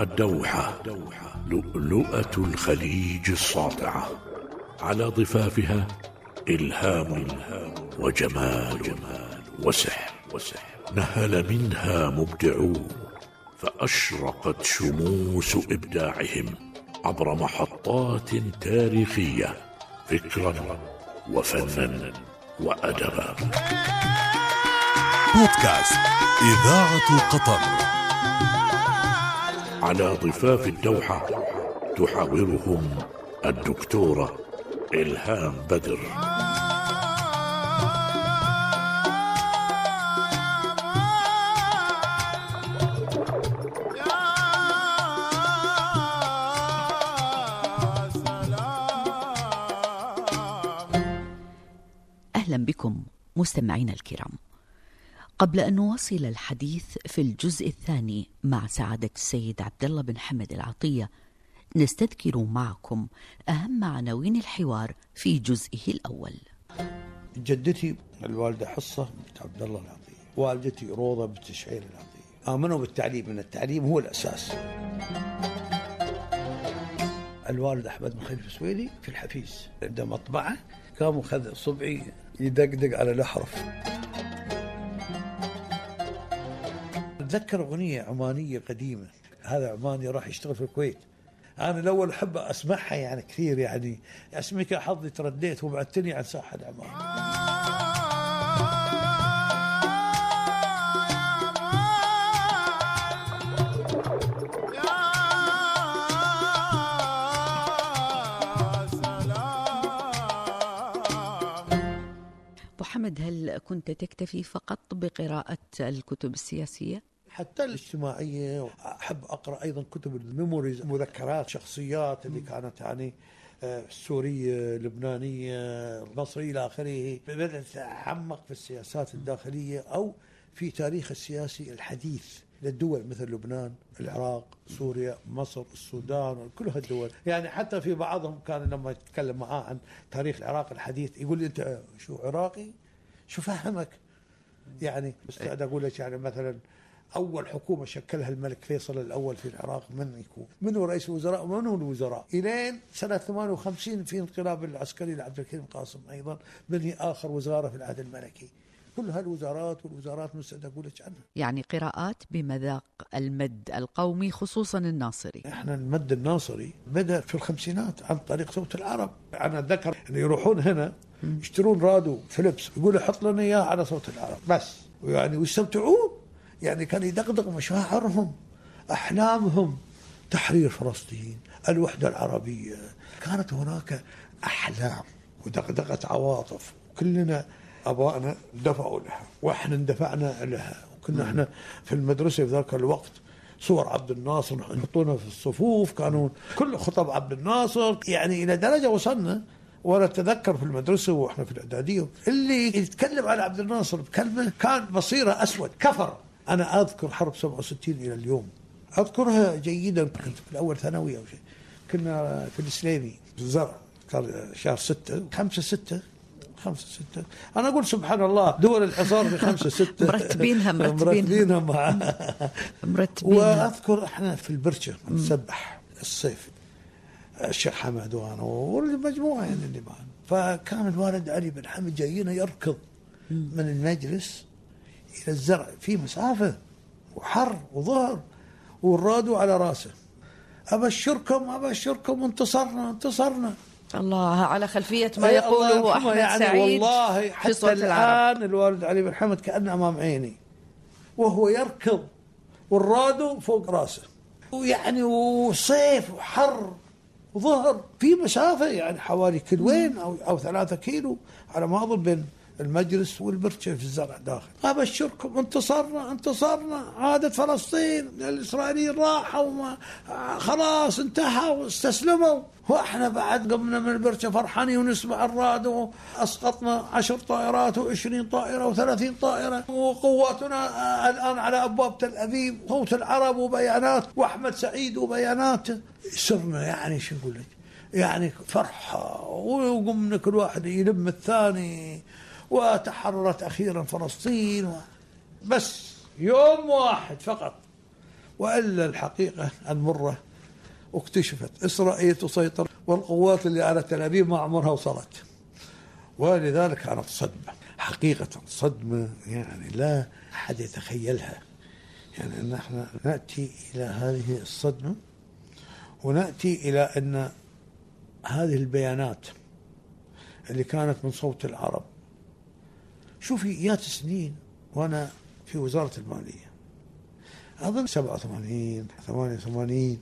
الدوحة لؤلؤة الخليج الساطعة، على ضفافها إلهام وجمال وسحر، نهل منها مبدعون فأشرقت شموس إبداعهم عبر محطات تاريخية، فكرا وفنا وأدبا. بودكاست إذاعة قطر. على ضفاف الدوحة تحاورهم الدكتورة إلهام بدر. أهلا بكم مستمعينا الكرام. قبل أن نواصل الحديث في الجزء الثاني مع سعادة السيد عبد الله بن حمد العطية، نستذكر معكم أهم عناوين الحوار في جزئه الأول. جدتي الوالدة حصة بنت عبد الله العطية، والدتي روضة بنت شعير العطية. آمنوا بالتعليم، من التعليم هو الأساس. الوالد أحمد بن خليفة السويدي في الحفيز عنده مطبعة، قام وخذ صبعي يدقدق على الأحرف. أتذكر أغنية عمانية قديمة، هذا عماني راح يشتغل في الكويت، أنا الأول أحب أسمعها يعني كثير، يعني اسمك حظي ترديت وبعدتني عن ساحة عمان. محمد، هل كنت تكتفي فقط بقراءة الكتب السياسية؟ حتى الاجتماعية، أحب أقرأ أيضا كتب الميموريز، مذكرات شخصيات اللي كانت يعني سورية، لبنانية، مصرية إلى آخره. بدأت أتعمق في السياسات الداخلية أو في تاريخ السياسي الحديث للدول مثل لبنان، العراق، سوريا، مصر، السودان، كل هالدول. يعني حتى في بعضهم كان لما يتكلم معاه عن تاريخ العراق الحديث يقول لي أنت شو عراقي؟ شو فهمك؟ يعني مستعد أقول لك يعني مثلا أول حكومة شكلها الملك فيصل الأول في العراق من يكون؟ منو رئيس الوزراء ومنو الوزراء؟ إلين سنة 58 في انقلاب العسكري لعبد الكريم قاسم أيضا من هي آخر وزارة في العهد الملكي. كل هالوزارات والوزارات مستعد أقول لك عنها. يعني قراءات بمذاق المد القومي، خصوصا الناصري. احنا المد الناصري بدأ في الخمسينات عن طريق صوت العرب. أنا أتذكر أن يروحون هنا يشترون راديو فيليبس، يقولوا حط لنا إياه على صوت العرب بس، يعني ويستمتعون. يعني كان يدقدق مشاعرهم، أحلامهم، تحرير فلسطين، الوحدة العربية. كانت هناك أحلام ودقدقة عواطف، كلنا أبائنا دفعوا لها وإحنا اندفعنا لها. وكنا إحنا في المدرسة في ذاك الوقت صور عبد الناصر نحطونها في الصفوف، كانوا كل خطب عبد الناصر، يعني إلى درجة وصلنا. ولا أتذكر في المدرسة وإحنا في الإعدادية اللي يتكلم على عبد الناصر بكلمة كان بصيرة أسود كفر. أنا أذكر حرب 67 إلى اليوم، أذكرها جيدا. كنت في الأول ثانوي أو شيء، كنا في السليمي في الزرع، كان شهر 6 5/6. أنا أقول سبحان الله، دول الحصار في 5/6 مرتبينها وأذكر إحنا في البرشة نسبح الصيف، الشيخ حمد وأنا والمجموعة يعني اللي معنا. فكان الوالد علي بن حمد جايين يركض من المجلس إلى الزرع في مسافة وحر وظهر والرادو على راسه، أبشركم انتصرنا. الله، على خلفية ما يقوله أحمد يعني سعيد والله حتى الآن الوالد علي بن حمد كأنه أمام عيني وهو يركض والرادو فوق راسه، ويعني وصيف وحر وظهر في مسافة يعني حوالي كيلوين أو 3 كيلو على ما أظن بين المجلس والبرشة في الزرع داخل. أبشركم انتصرنا، عادت فلسطين، الإسرائيليين راحوا خلاص انتهوا واستسلموا. وإحنا بعد قمنا من البرشة فرحانين ونسمع الراد، أسقطنا 10 طائرات و20 طائرة و30 طائرة، وقواتنا الآن على أبواب تل أبيب، صوت العرب وبيانات وأحمد سعيد وبياناته. صرنا يعني شو أقول لك، يعني فرحة، وقمنا كل واحد يلم الثاني، وتحررت أخيرا فلسطين. بس يوم واحد فقط وإلا الحقيقة المرة واكتشفت إسرائيل تسيطر والقوات اللي على تل أبيب ما عمرها وصلت، ولذلك كانت صدمة حقيقة، صدمة يعني لا أحد يتخيلها. يعني أن احنا نأتي إلى هذه الصدمة ونأتي إلى أن هذه البيانات اللي كانت من صوت العرب. شوفي يات سنين وأنا في وزارة المالية، أظن 87 88،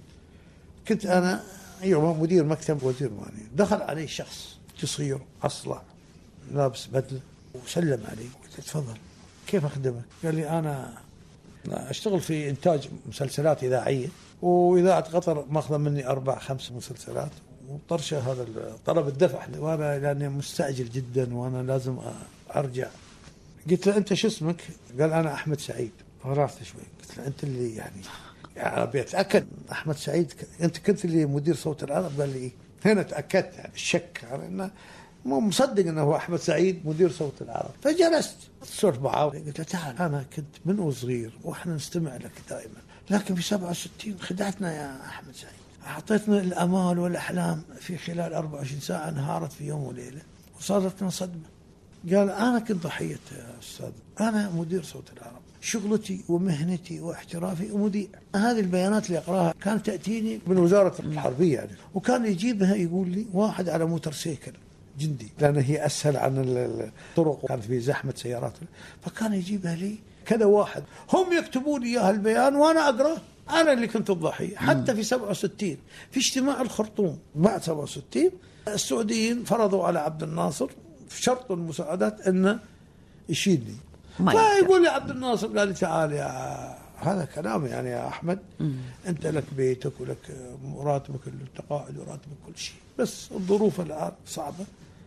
كنت أنا يوم مدير مكتب وزير المالية، دخل علي شخص قصير أصلع لابس بدلة وسلم علي، قلت تفضل كيف أخدمك؟ قال لي أنا أشتغل في إنتاج مسلسلات إذاعية، وإذاعة قطر ماخذة مني 4-5 مسلسلات، وطرشة هذا طلب الدفع، وأنا لأني مستعجل جدا وأنا لازم أرجع. قلت له أنت شو اسمك؟ قال أنا أحمد سعيد. فرحت شوي، قلت له أنت اللي يعني أبي أتأكد أحمد سعيد أنت كنت اللي مدير صوت العرب؟ قال لي إيه. هنا تأكدت يعني الشك على أنه مو مصدق أنه هو أحمد سعيد مدير صوت العرب. فجلست صرت معاه، قلت له تعال أنا كنت من وصغير وإحنا نستمع لك دائما، لكن في 67 خدعتنا يا أحمد سعيد، أعطيتنا الأمال والأحلام في خلال 24 ساعة انهارت في يوم وليلة وصارتنا صدمة. قال أنا كنت ضحية يا أستاذ، أنا مدير صوت العرب، شغلتي ومهنتي واحترافي ومذيع. هذه البيانات اللي أقراها كانت تأتيني من وزارة الحربية يعني، وكان يجيبها يقول لي واحد على موتورسيكل جندي، لأن هي أسهل عن الطرق وكانت في زحمة سيارات، فكان يجيبها لي كذا واحد هم يكتبون لي إياها البيان وأنا أقرأ. أنا اللي كنت الضحية. حتى في 67 في اجتماع الخرطوم بعد 67 السعوديين فرضوا على عبد الناصر في شرط المساعدات أنه يشيلني. فيقول لي عبد الناصر قال لي تعال يا هذا كلام يعني يا أحمد، أنت لك بيتك ولك راتبك التقاعد وراتبك كل شيء، بس الظروف الآن صعبة،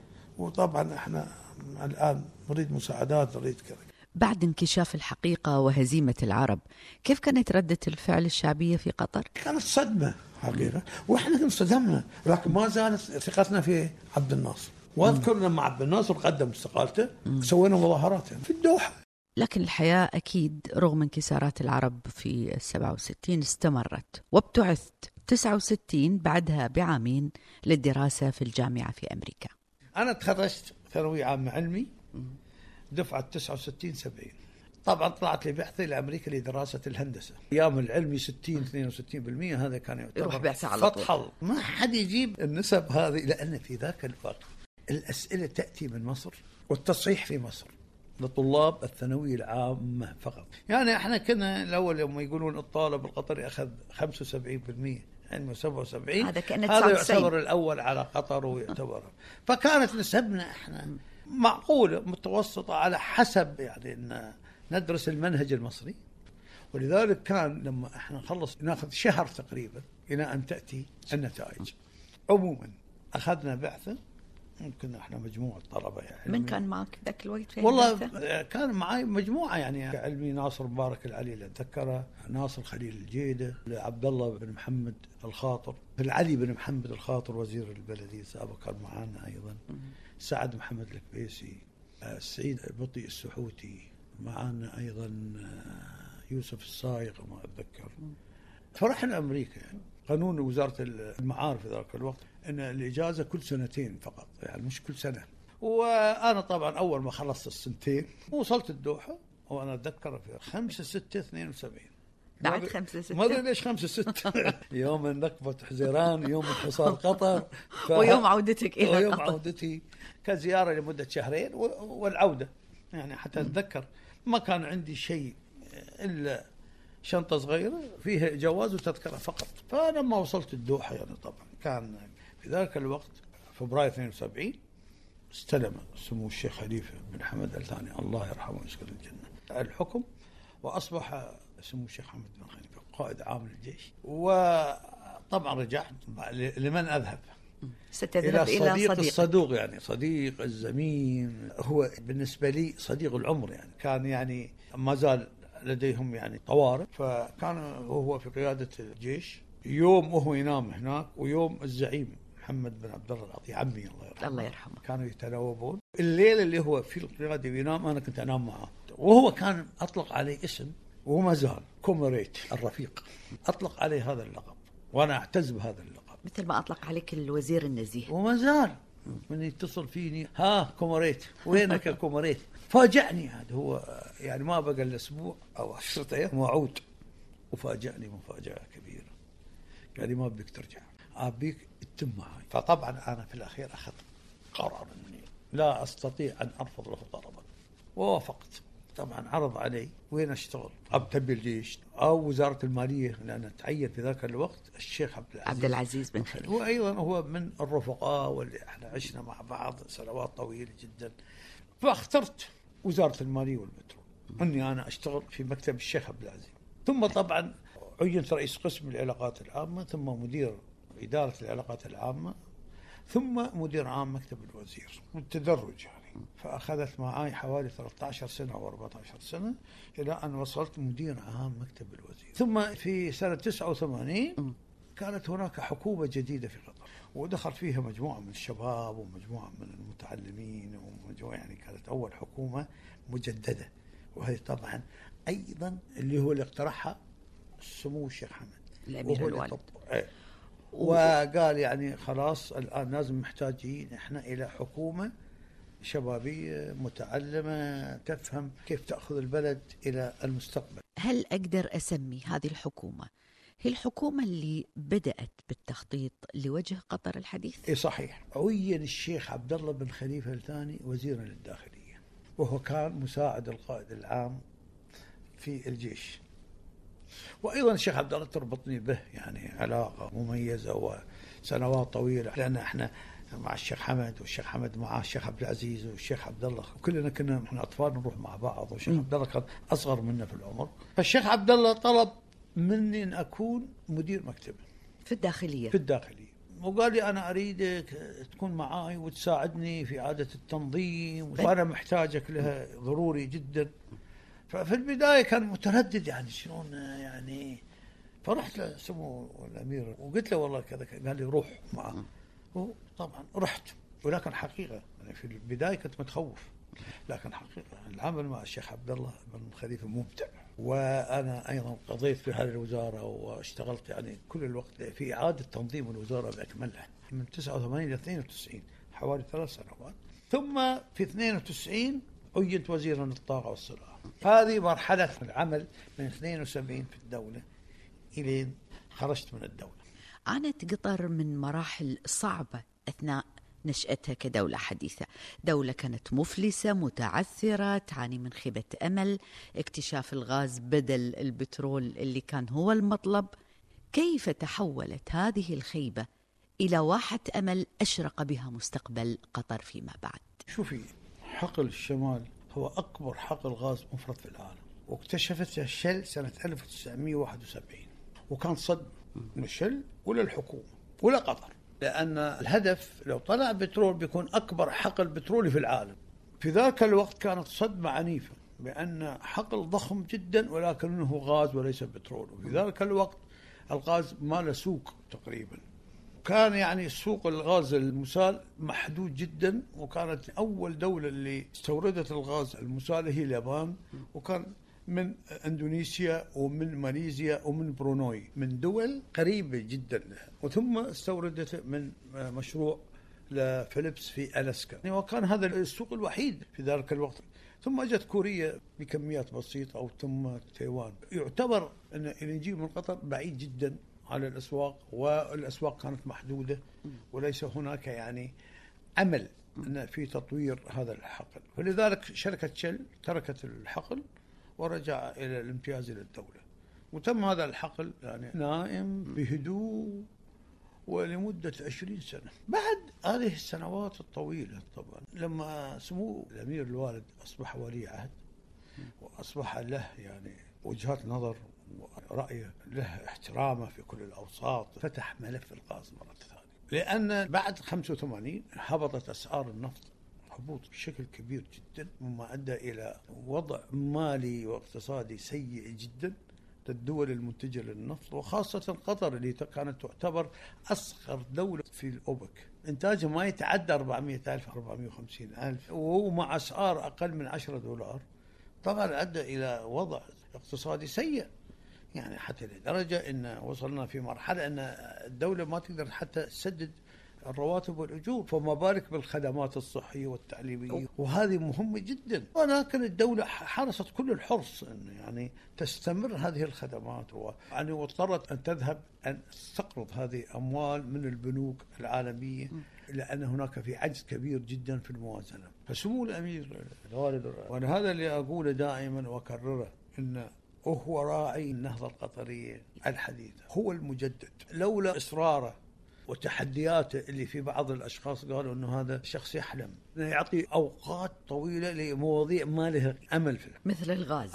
وطبعا احنا الآن نريد مساعدات نريد كذا. بعد انكشاف الحقيقة وهزيمة العرب، كيف كانت ردة الفعل الشعبية في قطر؟ كانت صدمة حقيقة، وإحنا انصدمنا، لكن ما زالت ثقتنا في عبد الناصر. واذكر لما عبد الناصر قدم استقالته سوينا مظاهرات في الدوحة. لكن الحياة أكيد رغم انكسارات العرب في 67 استمرت، وابتعثت 69 بعدها بعامين للدراسة في الجامعة في أمريكا. أنا تخرجت ثانوي عام علمي دفعة 69-70. طبعا طلعت لي بعثة لأمريكا لدراسة الهندسة. أيام العلمي 60-62%، هذا كان يروح بعثة على طول. فتح الله ما حد يجيب النسب هذه، لأن في ذاك الوقت الأسئلة تأتي من مصر والتصحيح في مصر لطلاب الثانوية العامة فقط. يعني احنا كنا الأول يوم يقولون الطالب القطري أخذ 75%، علم 77، هذا يعتبر الأول على قطر ويعتبر. فكانت نسبنا احنا معقولة متوسطة على حسب يعني أن ندرس المنهج المصري. ولذلك كان لما احنا نخلص ناخذ شهر تقريبا إلى أن تأتي النتائج. عموما أخذنا بعثة، كنا احنا مجموعة طلبة يعني. من كان معك ذاك الوقت في والله البعثة؟ كان معي مجموعة يعني علمي ناصر مبارك العلي اللي أتذكره، ناصر خليل الجيدة، عبد الله بن محمد الخاطر، العلي بن محمد الخاطر وزير البلدية سابقا كان معنا أيضا، سعد محمد الكبيسي، سعيد بطي السحوتي معنا أيضا، يوسف الصايغ ما أتذكر. فرحنا أمريكا يعني. قانون وزارة المعارف في ذلك الوقت أن الإجازة كل 2 فقط، يعني مش كل سنة. وأنا طبعا أول ما خلصت السنتين وصلت الدوحة، وأنا أتذكر في 5/6/72. بعد 5/6 ما أدري ليش 5/6 يوم النكبة حزيران، يوم انحصار قطر، ويوم عودتك إلى ويوم قطر. عودتي كزيارة لمدة 2 والعودة يعني. حتى أتذكر ما كان عندي شيء إلا شنطة صغيرة فيها جواز وتذكرة فقط. فلما وصلت الدوحة يعني طبعا كان في ذلك الوقت فبراير 72 استلم سمو الشيخ خليفة بن حمد آل ثاني الله يرحمه ويسكن الجنة الحكم، وأصبح سمو الشيخ حمد بن خليفة قائد عام للجيش. وطبعا رجعت لمن أذهب؟ ستذهب إلى صديق صديق الصدوق يعني، صديق الزميل، هو بالنسبة لي صديق العمر يعني. كان يعني ما زال لديهم يعني طوارئ، فكان هو في قيادة الجيش، يوم وهو ينام هناك ويوم الزعيم محمد بن عبد الله العطية عمي الله يرحمه كانوا يتناوبون. الليل اللي هو في القيادة وينام أنا كنت أنام معه، وهو كان أطلق عليه اسم وما زال كومريت الرفيق، أطلق عليه هذا اللقب وأنا أعتز بهذا اللقب، مثل ما أطلق عليك الوزير النزيه. وما زال من يتصل فيني كومريت، وينك يا كومريت؟ فاجأني هذا هو، يعني ما بقى الأسبوع أو 10 أيام وأعود، وفاجأني مفاجأة كبيرة. قال لي ما بيك ترجع، أبيك تتم معي. فطبعا أنا في الأخير أخذت قرار أني لا أستطيع أن أرفض له طلبا، ووافقت. طبعا عرض علي وين أشتغل، أبتبي الجيش أو وزارة المالية، لأن تعين في ذاك الوقت الشيخ عبد العزيز بن خليفة، وأيضا هو من الرفقاء واللي احنا عشنا مع بعض سنوات طويلة جدا. فاخترت وزارة المالية والبترول، أني أنا أشتغل في مكتب الشيخ عبد العزيز. ثم طبعا عينت رئيس قسم العلاقات العامة، ثم مدير إدارة العلاقات العامة، ثم مدير عام مكتب الوزير، والتدرج يعني. فأخذت معي حوالي 13 سنة أو 14 سنة إلى أن وصلت مدير عام مكتب الوزير. ثم في سنة 89 كانت هناك حكومة جديدة في قطر، ودخل فيها مجموعة من الشباب ومجموعة من المتعلمين ومجموعة، يعني كانت أول حكومة مجددة. وهي طبعا أيضا اللي هو اللي اقترحها سمو الشيخ حمد الأمير الوالد، وقال يعني خلاص الآن لازم محتاجين إحنا إلى حكومة شبابية متعلمة تفهم كيف تأخذ البلد إلى المستقبل. هل أقدر أسمي هذه الحكومة هي الحكومة اللي بدأت بالتخطيط لوجه قطر الحديث؟ إيه صحيح. عين الشيخ عبد الله بن خليفة الثاني وزيرا للداخلية، وهو كان مساعد القائد العام في الجيش. وأيضا الشيخ عبد الله تربطني به يعني علاقة مميزة وسنوات طويلة، لأن احنا مع الشيخ حمد، والشيخ حمد مع الشيخ عبد العزيز والشيخ عبد الله، وكلنا كنا احنا أطفال نروح مع بعض، والشيخ عبد الله كان أصغر منا في العمر. فالشيخ عبد الله طلب مني أن أكون مدير مكتب في الداخلية. وقال لي أنا أريدك تكون معاي وتساعدني في إعادة التنظيم، وأنا محتاجك لها ضروري جدا. ففي البداية كان متردد يعني شلون يعني. فرحت لسمو الأمير وقلت له والله كذا، قال لي روح معه. وطبعا رحت، ولكن حقيقة يعني في البداية كنت متخوف، لكن حقيقة العمل مع الشيخ عبد الله بن خليفة ممتع. وأنا أيضا قضيت في هذه الوزارة واشتغلت يعني كل الوقت في إعادة تنظيم الوزارة بأكملها من 89 إلى 92، حوالي 3 سنوات. ثم في 92 عينت وزيرا للطاقة والصناعة. هذه مرحلة العمل من 72 في الدولة إلى خرجت من الدولة. عانت قطر من مراحل صعبة أثناء نشأتها كدولة حديثة، دولة كانت مفلسة متعثرة تعاني من خيبة أمل، اكتشاف الغاز بدل البترول اللي كان هو المطلب. كيف تحولت هذه الخيبة إلى واحة أمل أشرق بها مستقبل قطر فيما بعد؟ شوفي، حقل الشمال هو أكبر حقل غاز مفرط في العالم، واكتشفته الشل سنة 1971، وكان صد من الشل ولا الحكومة ولا قطر، لأن الهدف لو طلع بترول بيكون أكبر حقل بترولي في العالم. في ذاك الوقت كانت صدمة عنيفة بأن حقل ضخم جدا ولكنه غاز وليس بترول. وفي ذاك الوقت الغاز ما له سوق تقريبا، كان يعني سوق الغاز المسال محدود جدا، وكانت أول دولة اللي استوردت الغاز المسال هي اليابان، وكان من اندونيسيا ومن ماليزيا ومن بروناي، من دول قريبة جدا لها. وثم استوردت من مشروع لفيليبس في ألاسكا، وكان هذا السوق الوحيد في ذلك الوقت. ثم اجت كوريا بكميات بسيطة، ثم تايوان. يعتبر أن اللي نجيب من قطر بعيد جدا على الأسواق، والأسواق كانت محدودة، وليس هناك يعني أمل في تطوير هذا الحقل. فلذلك شركة شل تركت الحقل ورجع إلى الامتياز للدولة، وتم هذا الحقل يعني نائم بهدوء ولمدة 20 سنة. بعد هذه السنوات الطويلة طبعا لما سمو الأمير الوالد أصبح ولي عهد، وأصبح له يعني وجهات نظر ورأيه، له احترامه في كل الأوساط، فتح ملف الغاز مرة ثانية. لأن بعد 85 هبطت أسعار النفط هبوط بشكل كبير جدا، مما أدى إلى وضع مالي واقتصادي سيء جدا للدول المنتجة للنفط، وخاصة قطر اللي كانت تعتبر أصغر دولة في الأوبك، إنتاجها ما يتعدى 400,000 450,000، ومع أسعار أقل من $10. طبعا أدى إلى وضع اقتصادي سيء، يعني حتى لدرجة أن وصلنا في مرحلة أن الدولة ما تقدر حتى تسدد الرواتب والأجور، فما بالك بالخدمات الصحية والتعليمية، وهذه مهمة جدا. ولكن الدولة حرصت كل الحرص أن يعني تستمر هذه الخدمات، يعني واضطرت أن تذهب أن تستقرض هذه أموال من البنوك العالمية، لأن هناك في عجز كبير جدا في الموازنة. فسمو الأمير الوالد، وأنا هذا اللي أقوله دائما وأكرره، أن وهو راعي النهضة القطرية الحديثة، هو المجدد. لولا إصراره وتحدياته اللي في بعض الأشخاص قالوا أنه هذا شخص يحلم، يعطي أوقات طويلة لمواضيع ما لها أمل فيها، مثل الغاز.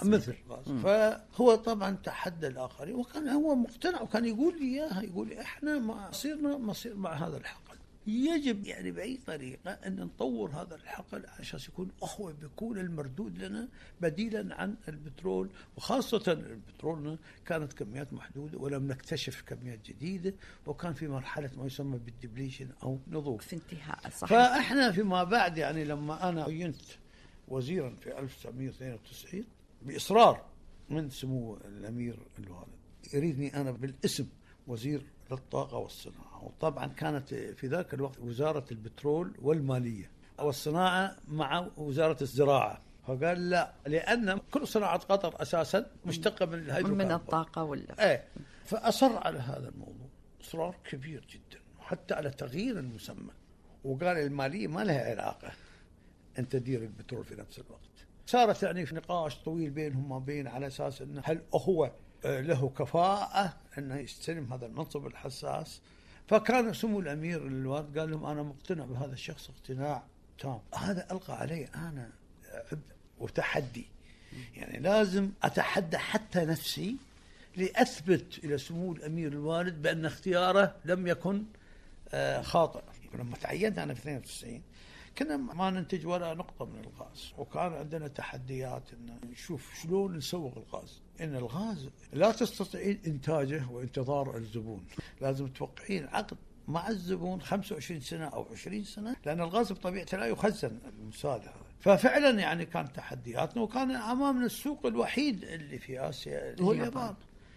فهو طبعا تحدى الآخرين، وكان هو مقتنع، وكان يقول لي إياها، يقول لي إحنا ما صيرنا مصير مع هذا الحقل، يجب يعني بأي طريقة أن نطور هذا الحقل عشان يكون هو بيكون المردود لنا بديلا عن البترول، وخاصة البترول كانت كميات محدودة ولم نكتشف كميات جديدة، وكان في مرحلة ما يسمى بالدبليشن أو نضوج في انتهاء. صحيح. فإحنا فيما بعد يعني لما أنا عينت وزيرا في 1992 بإصرار من سمو الأمير الوالد، يريدني أنا بالاسم وزير للطاقة والصناعة، وطبعا كانت في ذاك الوقت وزارة البترول والمالية والصناعة مع وزارة الزراعة، فقال لا، لأن كل صناعة قطر أساسا مشتقة من الهيدروكربون، من الطاقة فأصر على هذا الموضوع إصرار كبير جدا، وحتى على تغيير المسمى، وقال المالية ما لها علاقة، أنت تدير البترول في نفس الوقت. صارت يعني في نقاش طويل بينهم وبين على أساس أنه هل هو له كفاءة أنه يستلم هذا المنصب الحساس. فكان سمو الأمير الوالد قال لهم أنا مقتنع بهذا الشخص اقتناع تام. هذا ألقى علي أنا عبء وتحدي، يعني لازم أتحدى حتى نفسي لأثبت إلى سمو الأمير الوالد بأن اختياره لم يكن خاطئ. لما تعينت أنا في 92 كنا ما ننتج ولا نقطة من الغاز، وكان عندنا تحديات إن نشوف شلون نسوق الغاز. إن الغاز لا تستطيعين إنتاجه وانتظار الزبون، لازم توقعين عقد مع الزبون 25 سنة أو 20 سنة، لأن الغاز بطبيعته لا يخزن المساعدة. ففعلا يعني كان تحدياتنا، وكان أمامنا السوق الوحيد اللي في آسيا هو اليابان.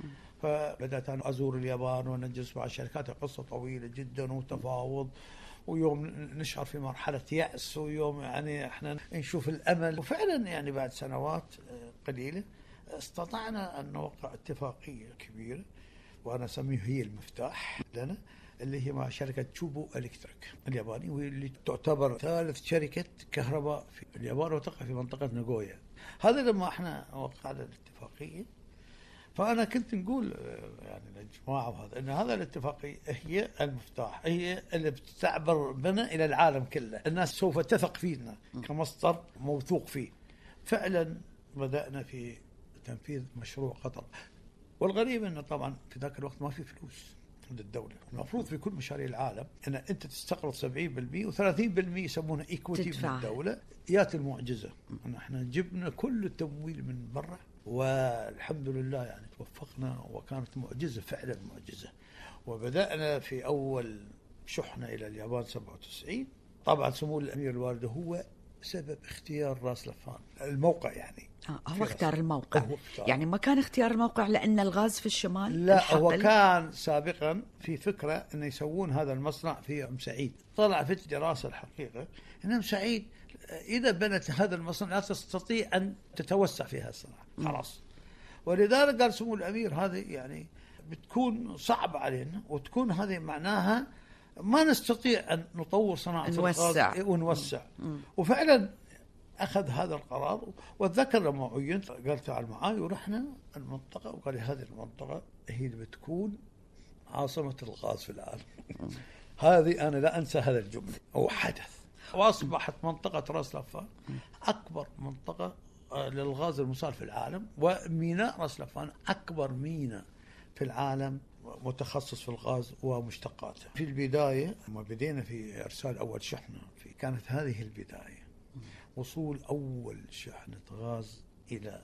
فبدأت أنا أزور اليابان ونجلس مع الشركات، قصة طويلة جدا وتفاوض، ويوم نشعر في مرحلة يأس، ويوم يعني احنا نشوف الأمل. وفعلا يعني بعد سنوات قليلة استطعنا أن نوقع اتفاقية كبيرة، وأنا أسميه هي المفتاح لنا، اللي هي مع شركة تشوبو إلكتريك الياباني، واللي تعتبر ثالث شركة كهرباء في اليابان، وتقع في منطقة ناغويا. هذا لما احنا وقعنا الاتفاقية، فأنا كنت نقول يعني للجماعة وهذا إن هذا الاتفاقية هي المفتاح، هي اللي بتعبر بنا إلى العالم كله، الناس سوف تثق فينا كمصدر موثوق فيه. فعلا بدأنا في تنفيذ مشروع قطر، والغريب إنه طبعا في ذاك الوقت ما في فلوس عند الدولة. المفروض في كل مشاريع العالم إن أنت تستقرض 70% و30% يسمونه إيكويتي من الدولة. يات المعجزة إن إحنا جبنا كل التمويل من برا، والحمد لله يعني توفقنا، وكانت معجزة فعلا معجزة. وبدأنا في أول شحنة إلى اليابان 97. طبعا سمو الأمير الوالد هو سبب اختيار راس لفان الموقع، يعني هو اختار الموقع، يعني ما كان اختيار الموقع لأن الغاز في الشمال. لا، هو كان سابقا في فكرة أن يسوون هذا المصنع في أم سعيد. طلع في الدراسة الحقيقة أن أم سعيد إذا بنت هذا المصنع لا تستطيع أن تتوسع فيها الصناعة خلاص. ولذلك قال سمو الأمير هذه يعني بتكون صعبة علينا، وتكون هذه معناها ما نستطيع أن نطور صناعة الغاز ونوسع. وفعلا أخذ هذا القرار. واتذكر لما عينت قال تعال معاي، ورحنا المنطقة، وقال هذه المنطقة هي اللي بتكون عاصمة الغاز في العالم. هذه أنا لا أنسى هذا الجملة. هو حدث، وأصبحت منطقة راس لفان أكبر منطقة للغاز المسال في العالم، وميناء راس لفان أكبر ميناء في العالم متخصص في الغاز ومشتقاته. في البداية لما بدينا في إرسال أول شحنة كانت هذه البداية، وصول أول شحنة غاز إلى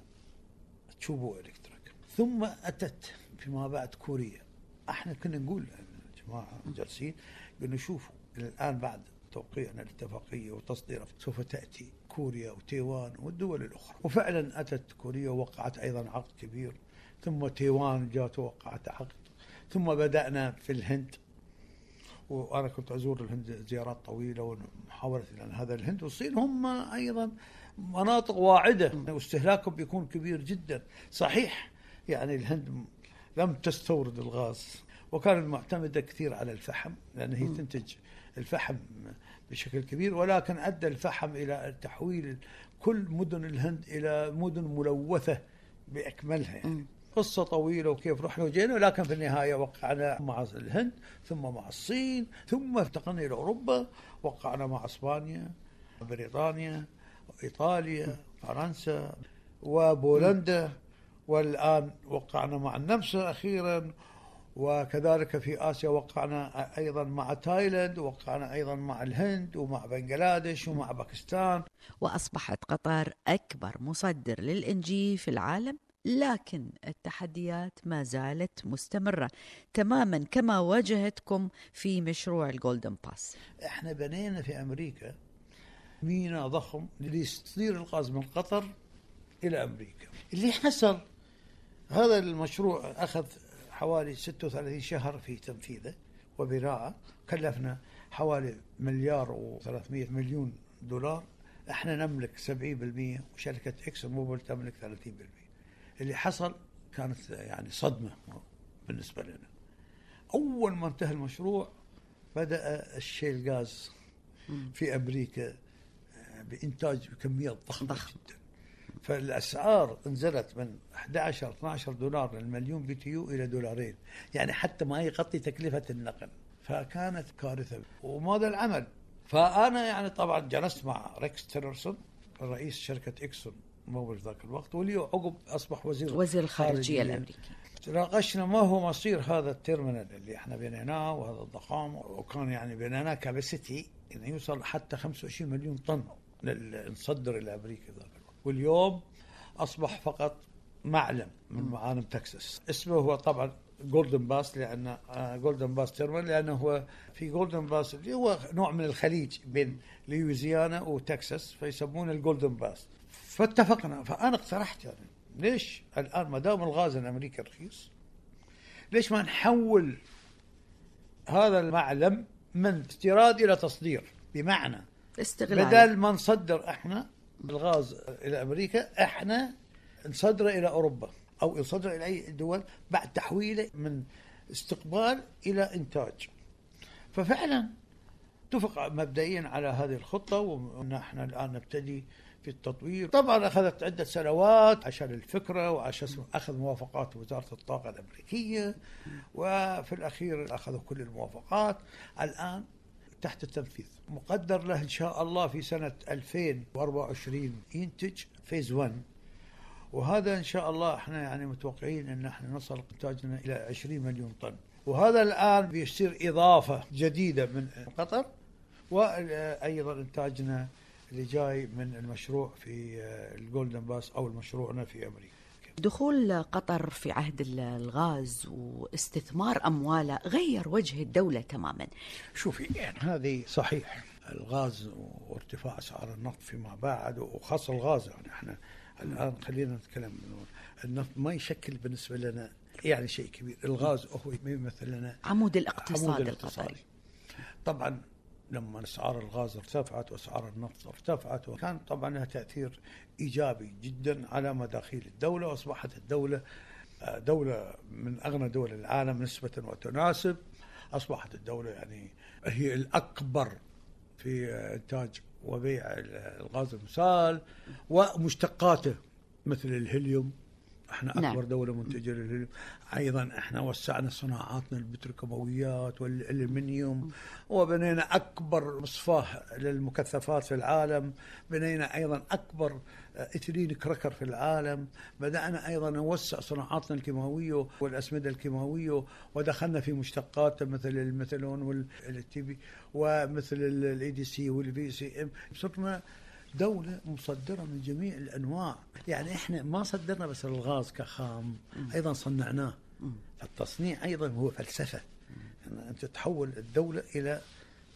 تشوبو إلكتريك، ثم أتت فيما بعد كوريا. احنا كنا نقول الجماعة جالسين قلنا شوفوا الآن بعد توقيعنا الاتفاقية وتصديرها سوف تأتي كوريا وتايوان والدول الأخرى. وفعلا أتت كوريا ووقعت أيضا عقد كبير، ثم تايوان جاءت ووقعت عقد، ثم بدأنا في الهند، وأنا كنت أزور الهند زيارات طويلة ومحاولة أن هذا الهند والصين هم أيضا مناطق واعدة واستهلاكهم بيكون كبير جدا. صحيح يعني الهند لم تستورد الغاز وكانت معتمدة كثير على الفحم لأن هي تنتج الفحم بشكل كبير، ولكن أدى الفحم إلى تحويل كل مدن الهند إلى مدن ملوثة بأكملها يعني. قصة طويلة وكيف رحنا وجينا، لكن في النهاية وقعنا مع الهند ثم مع الصين ثم انتقلنا إلى أوروبا، وقعنا مع إسبانيا بريطانيا إيطاليا فرنسا وبولندا، والآن وقعنا مع النمسا أخيرا، وكذلك في آسيا وقعنا أيضا مع تايلاند، وقعنا أيضا مع الهند ومع بنغلاديش ومع باكستان. وأصبحت قطر أكبر مصدر للإنجي في العالم، لكن التحديات ما زالت مستمرة تماما كما واجهتكم في مشروع الجولدن باس. احنا بنينا في أمريكا ميناء ضخم لتصدير الغاز من قطر إلى أمريكا. اللي حصل هذا المشروع أخذ حوالي 36 شهر في تنفيذه وبناءه، كلفنا حوالي $1,300,000,000. احنا نملك 70% وشركة إكسون موبل تملك 30%. اللي حصل كانت يعني صدمة بالنسبة لنا. أول ما انتهى المشروع بدأ الشيل غاز في أمريكا بإنتاج كميات ضخمة جدا، فالأسعار نزلت من $11-12 للمليون BTU إلى $2، يعني حتى ما يغطي تكلفة النقل، فكانت كارثة. وماذا العمل؟ فأنا يعني طبعا جلست مع ريكس تيلرسون رئيس شركة إكسون موبل ذاك الوقت، واللي عقب أصبح وزير الخارجية الأمريكي. تناقشنا ما هو مصير هذا التيرمينال اللي احنا بنيناه وهذا الضخام، وكان يعني بنيناه كاباسيتي انه يوصل حتى 25 مليون طن نصدر الى امريكا ذاك الوقت. واليوم اصبح فقط معلم من معالم تكساس، اسمه هو طبعا جولدن باس، لان جولدن باس تيرمينال لانه هو في جولدن باس اللي هو نوع من الخليج بين لويزيانا وتكساس، فيسمونه الجولدن باس. فاتفقنا، فانا اقترحت يعني ليش الآن ما دام الغاز الأمريكي رخيص ليش ما نحول هذا المعلم من استيراد إلى تصدير، بمعنى استغلال، بدل ما نصدر احنا الغاز إلى أمريكا احنا نصدره إلى أوروبا أو نصدره إلى أي دول بعد تحويله من استقبال إلى إنتاج. ففعلا اتفق مبدئيا على هذه الخطة، ونحن الآن نبتدي في التطوير. طبعا أخذت عدة سنوات عشان الفكرة وعشان أخذ موافقات وزارة الطاقة الأمريكية، وفي الأخير أخذوا كل الموافقات. الآن تحت التنفيذ، مقدر له إن شاء الله في سنة 2024 ينتج فيز 1، وهذا إن شاء الله احنا يعني متوقعين أن احنا نصل إنتاجنا إلى 20 مليون طن. وهذا الآن بيصير إضافة جديدة من قطر، وأيضا إنتاجنا اللي جاي من المشروع في الجولدن باس أو المشروعنا في أمريكا. دخول قطر في عهد الغاز واستثمار أمواله غير وجه الدولة تماما. شوفي يعني هذه صحيح، الغاز وارتفاع أسعار النفط فيما بعد، وخاصة الغاز يعني احنا الآن خلينا نتكلم النفط ما يشكل بالنسبة لنا يعني شيء كبير، الغاز هو يمثل لنا عمود الاقتصاد القطري. طبعا لما أسعار الغاز ارتفعت وأسعار النفط ارتفعت، وكان طبعا لها تأثير إيجابي جدا على مداخيل الدولة، وأصبحت الدولة دولة من أغنى دول العالم نسبة وتناسب. أصبحت الدولة يعني هي الأكبر في إنتاج وبيع الغاز المسال ومشتقاته مثل الهيليوم، احنا اكبر نعم. دولة منتجة للهيليوم. ايضا احنا وسعنا صناعاتنا البتروكيماويات والالمنيوم، وبنينا اكبر مصفاة للمكثفات في العالم، بنينا ايضا اكبر اثيلين كراكر في العالم، بدأنا ايضا نوسع صناعاتنا الكيماوية والاسمدة الكيماوية، ودخلنا في مشتقات مثل الميثانول والتي بي ومثل الاي دي سي والفي سي ام. صرنا دولة مصدرة من جميع الأنواع، يعني إحنا ما صدرنا بس الغاز كخام، أيضا صنعناه. التصنيع أيضا هو فلسفة، يعني أنت تحول الدولة إلى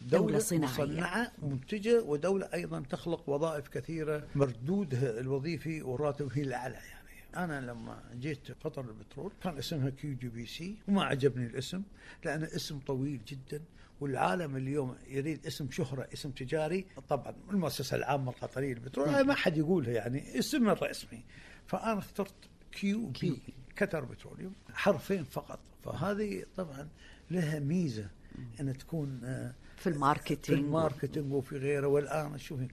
دولة صناعية مصنعة منتجة، ودولة أيضا تخلق وظائف كثيرة مردودها الوظيفي والراتب هي الأعلى. يعني أنا لما جيت قطر البترول كان اسمها QGBC، وما عجبني الاسم لأن اسم طويل جدا، والعالم اليوم يريد اسم شهرة، اسم تجاري. طبعا المؤسسة العامة القطرية للبترول ما حد يقولها، يعني اسمنا الرسمي. فأنا اخترت QB قطر بتروليوم، حرفين فقط. فهذه طبعا لها ميزة أن تكون في الماركتينج وفي غيره. والآن شوفي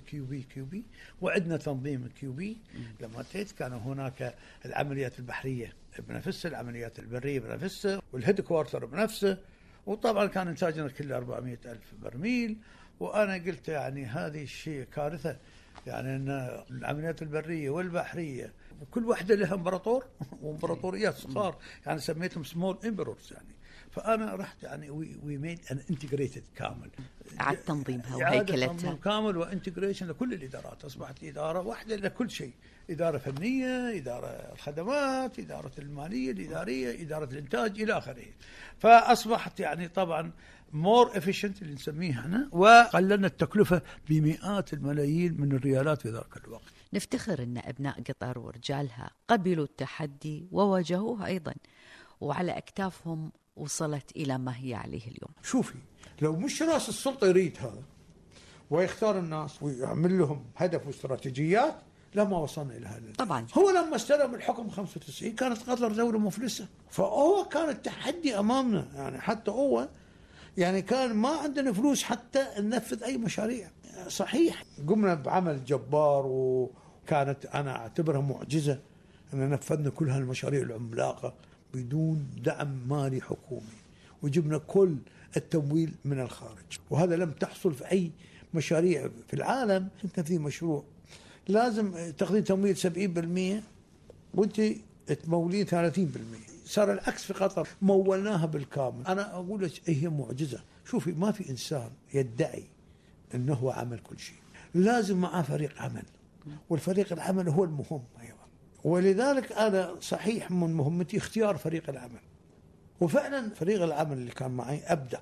QB وعندنا تنظيم QB. لما أتيت كان هناك العمليات البحرية بنفسها، العمليات البرية بنفسها، والهيد كوارتر بنفسه، وطبعا كان إنتاجنا كله 400,000 برميل. وأنا قلت يعني هذه الشيء كارثة، يعني أن العمليات البرية والبحرية كل واحدة لها امبراطور وامبراطوريات صغار، يعني سميتهم سمول امبرورز يعني. فأنا رحت يعني وي ميد ان انتجريتد كامل، إعادة تنظيمها وهيكلتها كامل وانتجريشن لكل الإدارات. أصبحت إدارة واحدة لكل شيء، إدارة فنية، إدارة الخدمات، إدارة المالية الإدارية، إدارة الإنتاج إلى آخره. فأصبحت يعني طبعا مور efficient اللي نسميه احنا، وقللنا التكلفة بمئات الملايين من الريالات في ذاك الوقت. نفتخر أن أبناء قطر ورجالها قبلوا التحدي وواجهوه أيضا، وعلى أكتافهم وصلت إلى ما هي عليه اليوم. شوفي، لو مش راس السلطة يريد هذا ويختار الناس ويعمل لهم هدف واستراتيجيات لما وصلنا إلى هذا. طبعا هو لما استلم الحكم 95 كانت قطر دولة مفلسة، فهو كان التحدي أمامنا. يعني حتى هو يعني كان ما عندنا فلوس حتى ننفذ أي مشاريع. صحيح قمنا بعمل جبار، وكانت أنا أعتبرها معجزة أن نفذنا كل هالمشاريع العملاقة بدون دعم مالي حكومي، وجبنا كل التمويل من الخارج. وهذا لم تحصل في أي مشاريع في العالم. أنت في مشروع لازم تاخذين تمويل 70% وأنت تمولين 30%. صار العكس في قطر، مولناها بالكامل. أنا أقول لك هي معجزة. شوفي، ما في إنسان يدعي أنه هو عمل كل شيء، لازم معه فريق عمل، والفريق العمل هو المهم أيضا. ولذلك أنا صحيح من مهمتي اختيار فريق العمل، وفعلا فريق العمل اللي كان معي أبدع،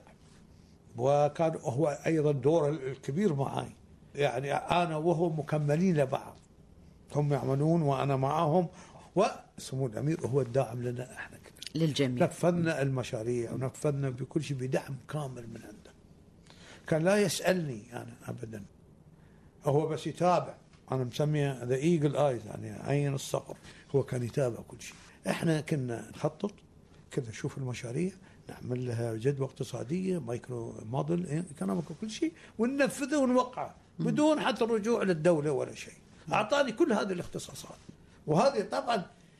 وكان هو أيضا دور الكبير معي. يعني أنا وهو مكملين لبعض، هم يعملون وأنا معهم، وسمو الأمير هو الداعم لنا احنا كده للجميع. نفذنا المشاريع ونفذنا بكل شيء بدعم كامل من عنده. كان لا يسألني أنا أبدا، هو بس يتابع. أنا مسميه ذا إيجل آيز، يعني عين الصقر. هو كان يتابع كل شيء. إحنا كنا نخطط، كنا نشوف المشاريع، نعمل لها جدوى اقتصادية، مايكرو موديل، ايكونوميك، كل شيء، وننفذه ونوقعه بدون حتى الرجوع للدولة ولا شيء. أعطاني كل هذه الاختصاصات، وهذه طبعا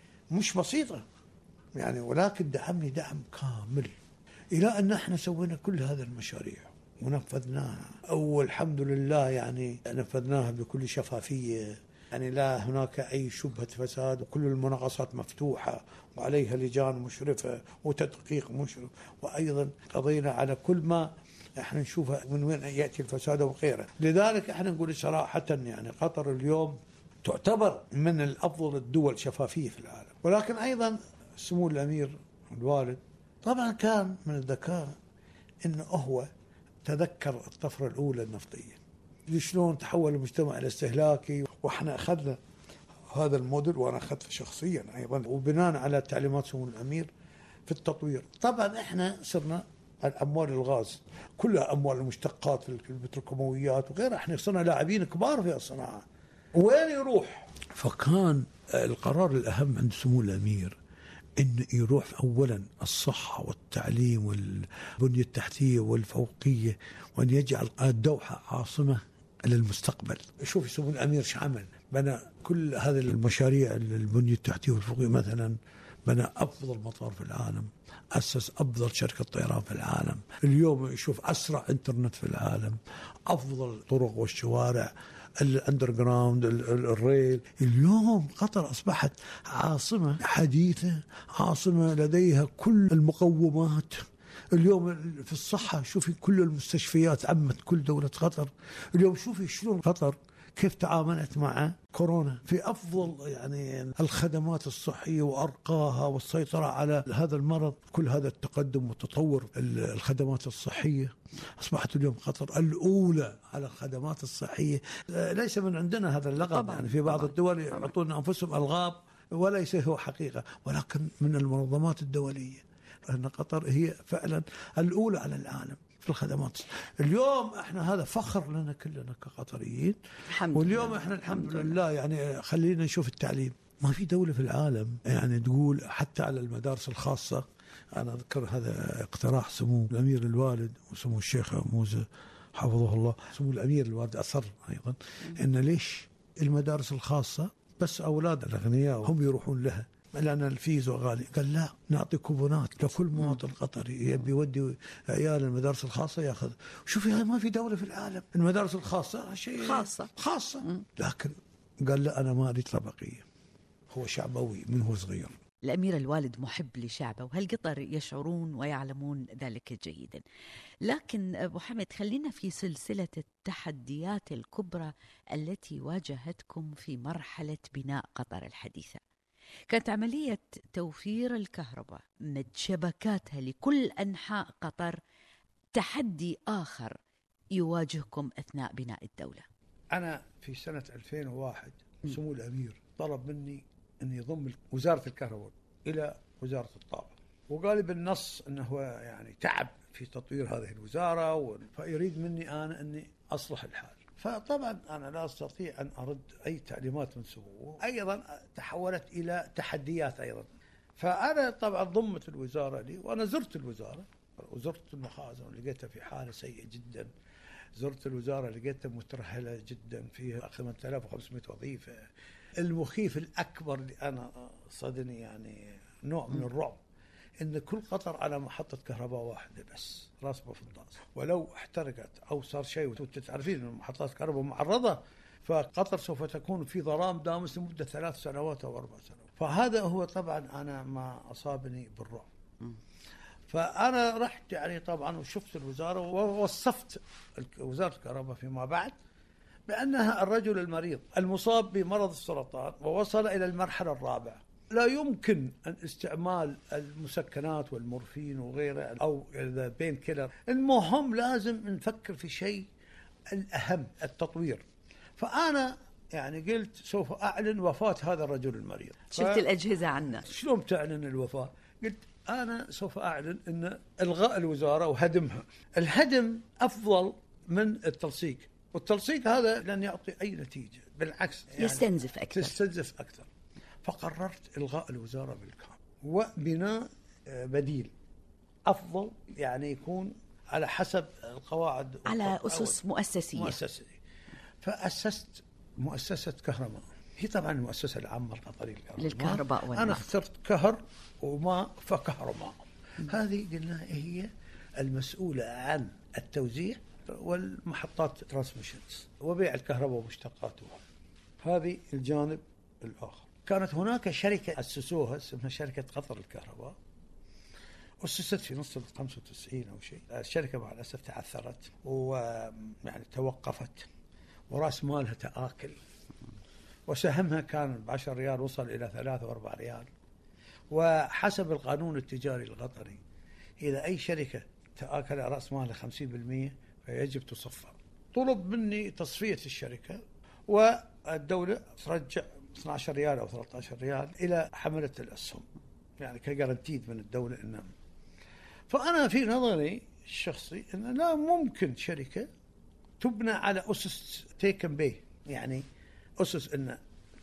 مش بسيطة يعني، ولكن دعمني دعم كامل إلى أن احنا سوينا كل هذه المشاريع ونفذناها. والحمد لله يعني نفذناها بكل شفافية، يعني لا هناك أي شبهة فساد، وكل المناقصات مفتوحة وعليها لجان مشرفة وتدقيق مشرف. وأيضا قضينا على كل ما احنا نشوفها من وين يأتي الفساد وغيره. لذلك احنا نقول صراحة يعني قطر اليوم تعتبر من الأفضل الدول شفافية في العالم. ولكن أيضا سمو الأمير الوالد طبعا كان من الذكاء إنه هو تذكر الطفرة الأولى النفطية، شلون تحول المجتمع إلى استهلاكي، وإحنا أخذنا هذا الموديل، وأنا أخذته شخصيا أيضا، وبناء على تعليمات سمو الأمير في التطوير. طبعا إحنا صرنا الأموال الغاز كلها أموال المشتقات البتروكيماويات وغيرها، إحنا صرنا لاعبين كبار في الصناعة. وين يروح؟ فكان القرار الأهم عند سمو الأمير إنه يروح أولا الصحة والتعليم والبنية التحتية والفوقية، وأن يجعل الدوحة عاصمة للمستقبل. شوفي سمو الأمير شو عمل، بنى كل هذه المشاريع البنية التحتية والفوقية. مثلا بنى أفضل مطار في العالم، أسس أفضل شركة طيران في العالم، اليوم يشوف أسرع إنترنت في العالم، أفضل طرق والشوارع، الاندرجراوند، الريل. اليوم قطر أصبحت عاصمة حديثة، عاصمة لديها كل المقومات. اليوم في الصحة شوفي كل المستشفيات عمت كل دولة قطر. اليوم شوفي شلون قطر كيف تعاملت مع كورونا في أفضل يعني الخدمات الصحية وأرقاها والسيطرة على هذا المرض. كل هذا التقدم وتطور الخدمات الصحية، أصبحت اليوم قطر الأولى على الخدمات الصحية. ليس من عندنا هذا اللقب طبعاً يعني في بعض طبعاً الدول يعطون أنفسهم ألقاب وليس هو حقيقة، ولكن من المنظمات الدولية أن قطر هي فعلا الأولى على العالم في الخدمات. اليوم احنا هذا فخر لنا كلنا كقطريين. واليوم احنا الحمد لله يعني خلينا نشوف التعليم. ما في دولة في العالم يعني تقول حتى على المدارس الخاصة. أنا أذكر هذا اقتراح سمو الأمير الوالد وسمو الشيخ موسى حفظه الله، سمو الأمير الوالد أصر أيضا إن ليش المدارس الخاصة بس أولاد الأغنياء هم يروحون لها لأن الفيزو غالي. قال لا، نعطي كوبونات لكل مواطن قطري يبي يودي عيال المدارس الخاصة يأخذ. شوفي هاي ما في دولة في العالم المدارس الخاصة شيء خاصة. لكن قال لا، أنا ما أريد طبقية، هو شعبوي من هو صغير. الأمير الوالد محب لشعبه، وهالقطر يشعرون ويعلمون ذلك جيدا. لكن أبو حمد، خلينا في سلسلة التحديات الكبرى التي واجهتكم في مرحلة بناء قطر الحديثة. كانت عملية توفير الكهرباء مد شبكاتها لكل أنحاء قطر تحدي آخر يواجهكم أثناء بناء الدولة. أنا في سنة 2001 سمو الأمير طلب مني أن يضم وزارة الكهرباء إلى وزارة الطاقة، وقال بالنص أنه يعني تعب في تطوير هذه الوزارة فيريد مني أنا أني أصلح الحال. فطبعا أنا لا أستطيع أن أرد أي تعليمات من سموه. أيضا تحولت إلى تحديات أيضا. فأنا طبعا ضمت الوزارة لي، وأنا زرت الوزارة وزرت المخازن ولقيتها في حالة سيئة جدا. زرت الوزارة لقيتها مترهلة جدا، فيها 8500 وظيفة. المخيف الأكبر اللي أنا صدني يعني نوع من الرعب إن كل قطر على محطة كهرباء واحدة بس، راس بوفنطاس، ولو احترقت أو صار شيء، وتعرفين إن محطات كهرباء معرضة، فقطر سوف تكون في ظلام دامس لمدة 3 سنوات أو 4 سنوات. فهذا هو طبعا أنا ما أصابني بالرعب. فأنا رحت يعني طبعا وشفت الوزارة ووصفت وزارة الكهرباء فيما بعد بأنها الرجل المريض المصاب بمرض السرطان ووصل إلى المرحلة الرابعة، لا يمكن أن استعمال المسكنات والمورفين وغيره أو البين كيلر. المهم لازم نفكر في شيء الأهم، التطوير. فأنا يعني قلت سوف أعلن وفاة هذا الرجل المريض. شلت الأجهزة عنه. شلون تعلن الوفاة؟ قلت أنا سوف أعلن أن إلغاء الوزارة وهدمها. الهدم أفضل من التلصيق، والتلصيق هذا لن يعطي أي نتيجة، بالعكس يعني يستنزف أكثر. فقررت إلغاء الوزارة بالكامل وبناء بديل أفضل، يعني يكون على حسب القواعد على أسس مؤسسية. فأسست مؤسسة كهرباء، هي طبعا المؤسسة العامة القطرية للكهرباء والماء. أنا اخترت كهر وماء فكهرماء. هذه قلنا هي المسؤولة عن التوزيع والمحطات ترانسميشنز وبيع الكهرباء ومشتقاتها. هذه الجانب الآخر. كانت هناك شركة أسسوها اسمها شركة قطر الكهرباء، أسست في نص 95 أو شيء. الشركة مع الأسف تعثرت ويعني توقفت، ورأس مالها تآكل، وسهمها كان ب10 ريال وصل إلى 3 و4 ريال. وحسب القانون التجاري القطري إذا أي شركة تآكل رأس مالها 50% فيجب تصفى. طلب مني تصفية الشركة، والدولة ترجع 12 ريال أو 13 ريال إلى حملة الأسهم، يعني كجارنتيد من الدولة إنه. فأنا في نظري الشخصي إن لا ممكن شركة تبنى على أسس تيكن بي، يعني أسس إن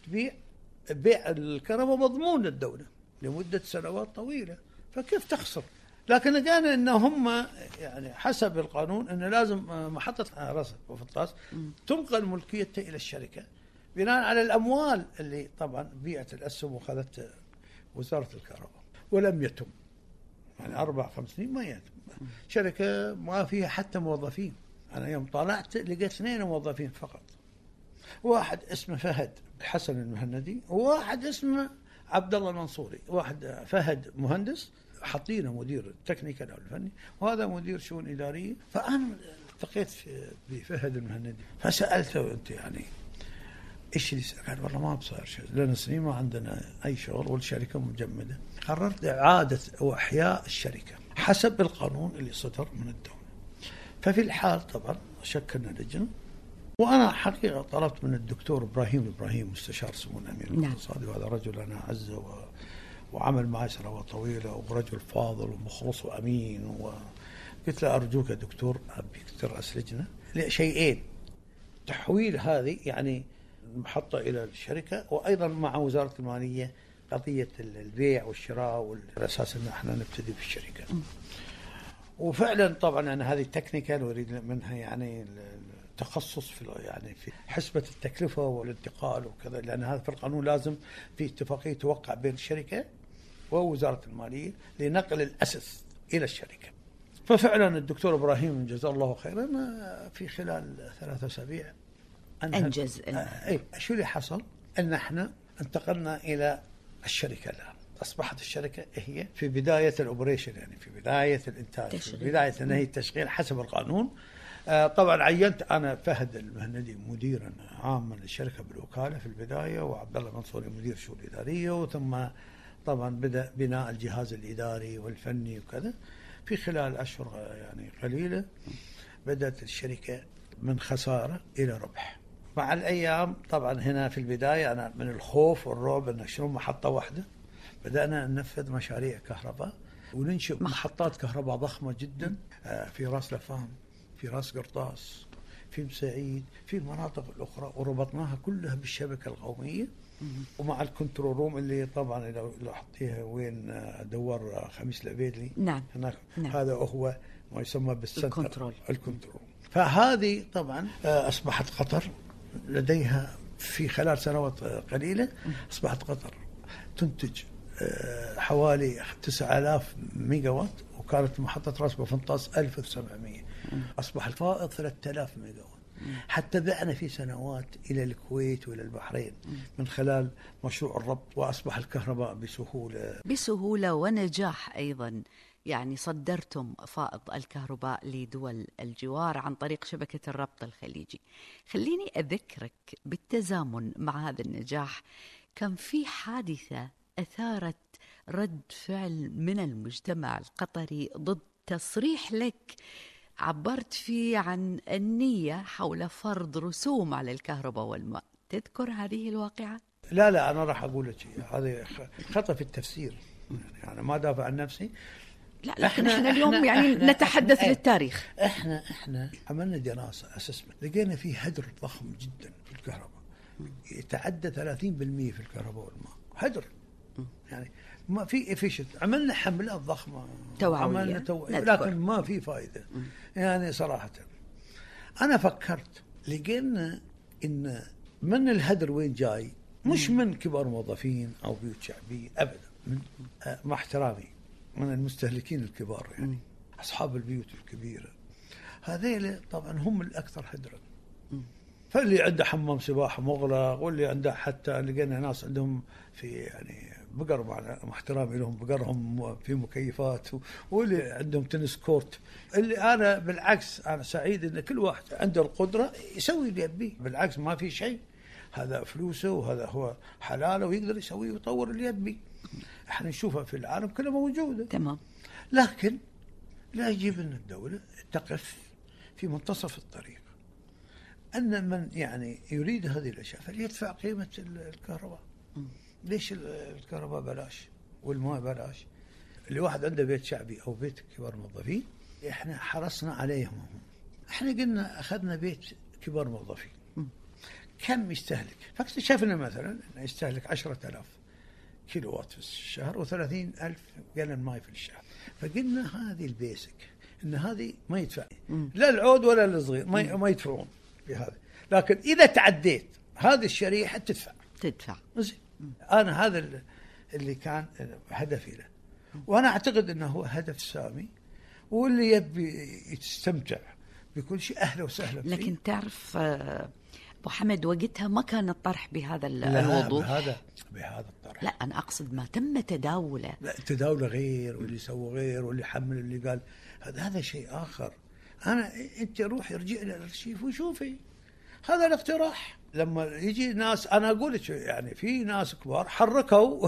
بيع الكهرباء مضمون للدولة لمدة سنوات طويلة، فكيف تخسر؟ لكن كان إن هم يعني حسب القانون إن لازم محطة راس بوفنطاس تنقل ملكيتها إلى الشركة بناء على الأموال اللي طبعا بيعت الأسهم وخذت وزارة الكهرباء، ولم يتم. يعني 4-5 سنين ما يتم. شركة ما فيها حتى موظفين. أنا يوم طلعت لقيت 2 موظفين فقط، واحد اسمه فهد الحسن المهندي، وواحد اسمه عبد الله المنصوري. واحد فهد مهندس حاطينه مدير التكنيكال أو الفني، وهذا مدير شؤون إدارية. فأنا التقيت بفهد المهندي فسألته أنت يعني ايش اللي قال والله ما بصير شيء لنا سنين ما عندنا اي شغل والشركه مجمده. قررت اعاده واحياء الشركه حسب القانون اللي صدر من الدوله. ففي الحال طبعا شكلنا لجنه، وانا حقيقه طلبت من الدكتور ابراهيم مستشار سمو الامير الاقتصادي، وهذا رجل انا اعزه وعمل معي سنوات طويله ورجل فاضل ومخلص وامين، وقلت له ارجوك يا دكتور ابيك تراس لجنه لشيئين: تحويل هذه يعني المحطة إلى الشركة، وأيضا مع وزارة المالية قضية البيع والشراء والأساس أن احنا نبتدي في الشركة. وفعلا طبعا أنا هذه تكنيكال وأريد منها يعني التخصص في حسبة التكلفة والانتقال وكذا، لأن هذا في القانون لازم في اتفاقية توقع بين الشركة ووزارة المالية لنقل الأسس إلى الشركة. ففعلا الدكتور إبراهيم جزاه الله خيرا في خلال 3 أسابيع أنجز. شو اللي حصل؟ أن احنا انتقلنا إلى الشركة الآن. أصبحت الشركة هي في بداية الأوبريشن، يعني في بداية الإنتاج، في بداية نهي التشغيل حسب القانون. طبعا عينت أنا فهد المهندي مديرا عاما للشركة بالوكالة في البداية، وعبد الله منصوري مدير شؤون إدارية، وثم طبعا بدأ بناء الجهاز الإداري والفني وكذا. في خلال أشهر يعني قليلة بدأت الشركة من خسارة إلى ربح. مع الأيام طبعا هنا في البداية أنا من الخوف والرعب أن شنو محطة واحدة، بدأنا ننفذ مشاريع كهرباء وننشئ محطات كهرباء ضخمة جدا في راس لفام، في راس قرطاس، في مساعيد، في المناطق الأخرى، وربطناها كلها بالشبكة القومية ومع الكنترول روم اللي طبعا لو حطيها وين دوار خميس العبيدلي. نعم. هناك. نعم. هذا هو ما يسمى بالسنتر الكنترول. فهذه طبعا أصبحت قطر لديها في خلال سنوات قليلة أصبحت قطر تنتج حوالي 9000 ميجا وات، وكانت محطة راس بفنطاس 1700. أصبح الفائض 3000 ميجا وات. حتى بعنا في سنوات إلى الكويت وإلى البحرين من خلال مشروع الربط، وأصبح الكهرباء بسهولة ونجاح أيضا. يعني صدرتم فائض الكهرباء لدول الجوار عن طريق شبكة الربط الخليجي. خليني أذكرك بالتزامن مع هذا النجاح كان في حادثة أثارت رد فعل من المجتمع القطري ضد تصريح لك عبرت فيه عن النية حول فرض رسوم على الكهرباء والماء. تذكر هذه الواقعة؟ لا أنا راح أقول لك هذه خطأ في التفسير، يعني أنا ما دافع عن نفسي. لا لكن احنا اليوم يعني نتحدث للتاريخ. احنا عملنا دراسة اسسمنت، لقينا فيه هدر ضخم جدا في الكهرباء، يتعدى 30% في الكهرباء والماء، هدر يعني ما في افيشنت. عملنا حملات ضخمة توعوية لكن ما في فائدة. يعني صراحة انا فكرت، لقينا ان من الهدر وين جاي؟ مش من كبار موظفين او بيوت شعبية ابدا، من مع احترامي من المستهلكين الكبار، يعني أصحاب البيوت الكبيرة، هذيل طبعا هم الأكثر هدرا. فاللي عنده حمام سباحة مغلق، واللي عنده حتى لقينا ناس عندهم في يعني بقر، مع احترامي لهم، بقرهم في مكيفات، واللي عندهم تنس كورت. اللي أنا بالعكس أنا سعيد إن كل واحد عنده القدرة يسوي اللي يبيه، بالعكس ما في شيء، هذا فلوسه وهذا هو حلاله ويقدر يسوي ويطور اللي يبيه. احنا نشوفها في العالم كلها موجودة. تمام. لكن لا يجب أن الدولة تقف في منتصف الطريق، أن من يعني يريد هذه الأشياء فليدفع قيمة الكهرباء. ليش الكهرباء بلاش والماء بلاش؟ اللي واحد عنده بيت شعبي أو بيت كبار موظفين احنا حرصنا عليهم. احنا قلنا أخذنا بيت كبار موظفين كم يستهلك، فاكتشفنا مثلا أنه يستهلك 10,000 كيلو وات في الشهر و30,000 جالون ماء في الشهر. فقلنا هذه البيسك، ان هذه ما يدفع لا العود ولا الصغير ما يدفعون بهذا. لكن اذا تعديت هذه الشريحه تدفع. زين، انا هذا اللي كان هدفي له، وانا اعتقد انه هو هدف سامي، واللي يبي يستمتع بكل شيء اهلا وسهلا فيه. لكن تعرف أبو حمد وقتها ما كان الطرح بهذا الوضوح، بهذا الطرح. لا أنا أقصد ما تم تداوله. لا تداوله غير، واللي سوى غير، واللي حمل اللي قال هذا شيء آخر. أنت روحي ارجع إلى الأرشيف وشوفي هذا الاقتراح لما يجي ناس، أنا أقول لك يعني في ناس كبار حركوا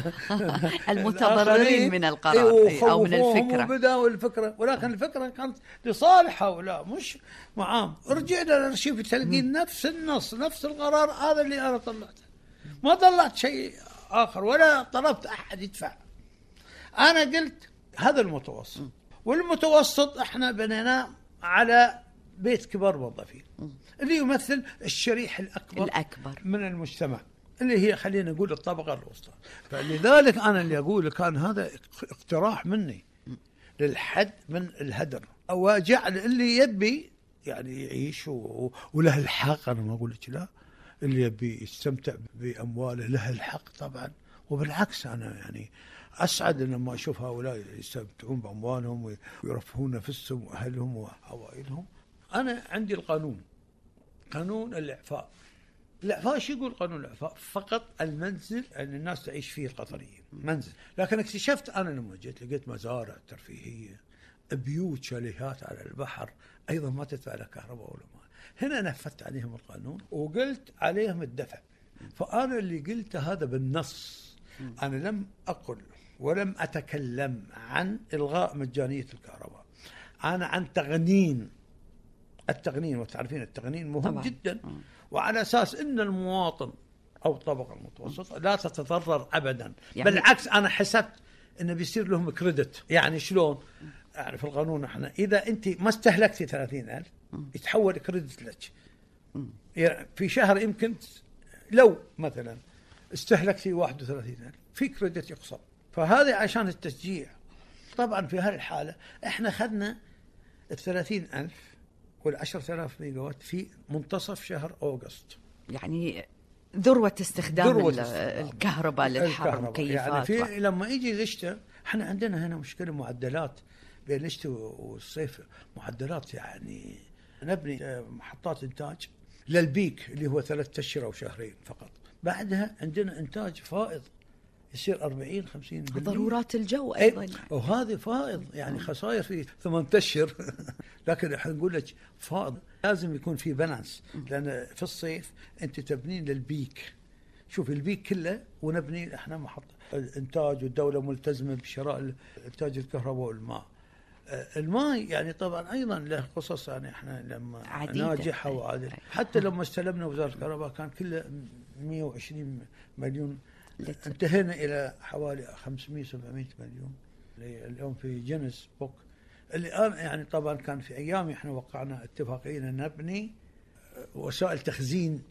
المتضررين من القرار أو من الفكرة، وبدأوا الفكرة، ولكن الفكرة كانت لصالح هؤلاء مش معاهم. رجعنا للأرشيف تلقين نفس النص، نفس القرار هذا اللي أنا طلعته، ما طلعت شيء آخر ولا طلبت أحد يدفع. أنا قلت هذا المتوسط، والمتوسط احنا بنيناه على بيت كبار موظفين اللي يمثل الشريحة الأكبر من المجتمع، اللي هي خلينا نقول الطبقة الوسطى. فلذلك أنا اللي أقول كان هذا اقتراح مني للحد من الهدر، أو جعل اللي يبي يعني يعيش وله الحق. أنا ما أقول لك لا، اللي يبي يستمتع بأمواله له الحق طبعا، وبالعكس أنا يعني أسعد لما أشوف هؤلاء يستمتعون بأموالهم ويرفهون نفسهم وأهلهم وعوائلهم. أنا عندي القانون، قانون الإعفاء. الإعفاء شو يقول قانون الإعفاء؟ فقط المنزل أن الناس تعيش فيه القطريين، منزل. لكن اكتشفت أنا لما جيت لقيت مزارع ترفيهية، بيوت، شاليهات على البحر، أيضا ما تدفع لا كهرباء ولا ماء. هنا نفذت عليهم القانون وقلت عليهم الدفع. فأنا اللي قلت هذا بالنص، أنا لم أقل ولم أتكلم عن إلغاء مجانية الكهرباء، أنا عن تغنين التغنين، وتعرفين التغنين مهم طبعا جدا، وعلى أساس أن المواطن أو الطبقة المتوسطة لا تتضرر أبدا. يعني بالعكس أنا حسبت أنه بيصير لهم كريدت. يعني شلون؟ يعني في القانون احنا إذا أنت ما استهلكتي 30,000 يتحول كريدت لك. يعني في شهر يمكن لو مثلا استهلكتي 31,000 في كريدت يقصر. فهذا عشان التشجيع. طبعا في هالحالة احنا خدنا 30,000 وال10,000 ميجا وات في منتصف شهر أغسطس، يعني ذروة استخدام الكهرباء للحر، مكيفات. يعني في لما يجي الشتاء احنا عندنا هنا مشكلة معدلات بين الشتاء والصيف، معدلات يعني نبني محطات إنتاج للبيك اللي هو 3 أشهر أو شهرين فقط، بعدها عندنا إنتاج فائض يصير 40-50%. ضرورات الجو أيضا وهذا فائض، يعني خسائر في 8 أشهر لكن احنا نقول لك فائض. لازم يكون في بالانس، لأن في الصيف أنت تبنين للبيك. شوف البيك كله ونبني احنا محطة إنتاج، والدولة ملتزمة بشراء إنتاج الكهرباء والماء. الماء يعني طبعا أيضا له قصص، يعني احنا لما ناجحة وعادل. حتى لما استلمنا وزارة الكهرباء كان كله 120 مليون، انتهينا إلى حوالي 500-700 مليون اليوم في جينيس بوك. الآن يعني طبعا كان في أيام احنا وقعنا اتفاقية نبني وسائل تخزين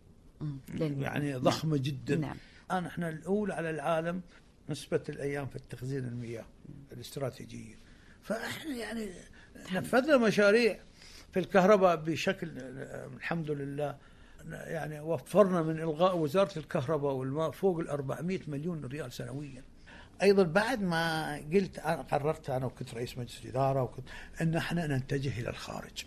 يعني ضخمة جدا. نعم. الآن احنا الأولى على العالم نسبة الأيام في التخزين المياه الاستراتيجية. فاحنا يعني نفذنا مشاريع في الكهرباء بشكل الحمد لله. يعني وفرنا من إلغاء وزارة الكهرباء والماء فوق 400 مليون ريال سنويا. أيضا بعد ما قلت أنا قررت، أنا وكنت رئيس مجلس الإدارة، وكنت أن احنا نتجه إلى الخارج،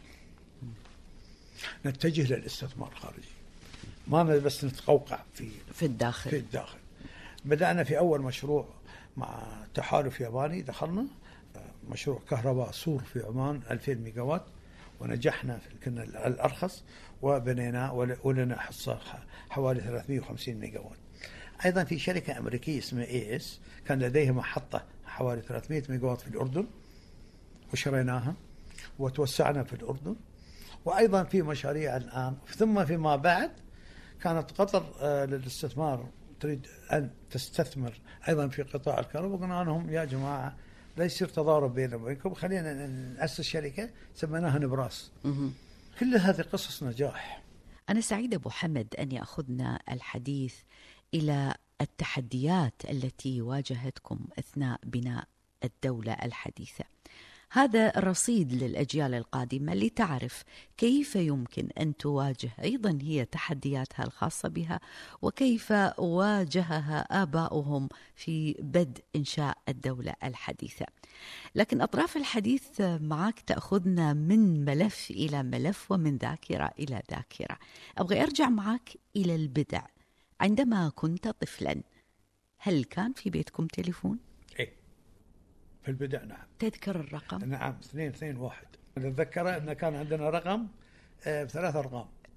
نتجه للاستثمار الخارجي، ما بس نتقوقع في الداخل. بدأنا في أول مشروع مع تحالف ياباني، دخلنا مشروع كهرباء سور في عمان 2000 ميجا وات، ونجحنا كنا الأرخص وبنينا ولنا حصة حوالي 350 ميجا وات. أيضا في شركة أمريكية اسمها AS كان لديها محطة حوالي 300 ميجا وات في الأردن، وشريناها وتوسعنا في الأردن. وأيضا في مشاريع الآن. ثم فيما بعد كانت قطر للاستثمار تريد أن تستثمر أيضا في قطاع الكهرباء، قلنا لهم يا جماعة لا يصير تضارب بيننا وبينكم، خلينا نأسس شركة سميناها نبراس. كل هذه قصص نجاح. أنا سعيدة أبو حمد أن يأخذنا الحديث إلى التحديات التي واجهتكم أثناء بناء الدولة الحديثة. هذا رصيد للأجيال القادمة لتعرف كيف يمكن أن تواجه أيضا هي تحدياتها الخاصة بها، وكيف واجهها آباؤهم في بدء إنشاء الدولة الحديثة. لكن أطراف الحديث معك تأخذنا من ملف إلى ملف ومن ذاكرة إلى ذاكرة. أبغى أرجع معك إلى البدع. عندما كنت طفلا هل كان في بيتكم تليفون؟ إيه في البدع نعم. تذكر الرقم؟ نعم 221. أتذكر أن كان عندنا رقم 3 أرقام.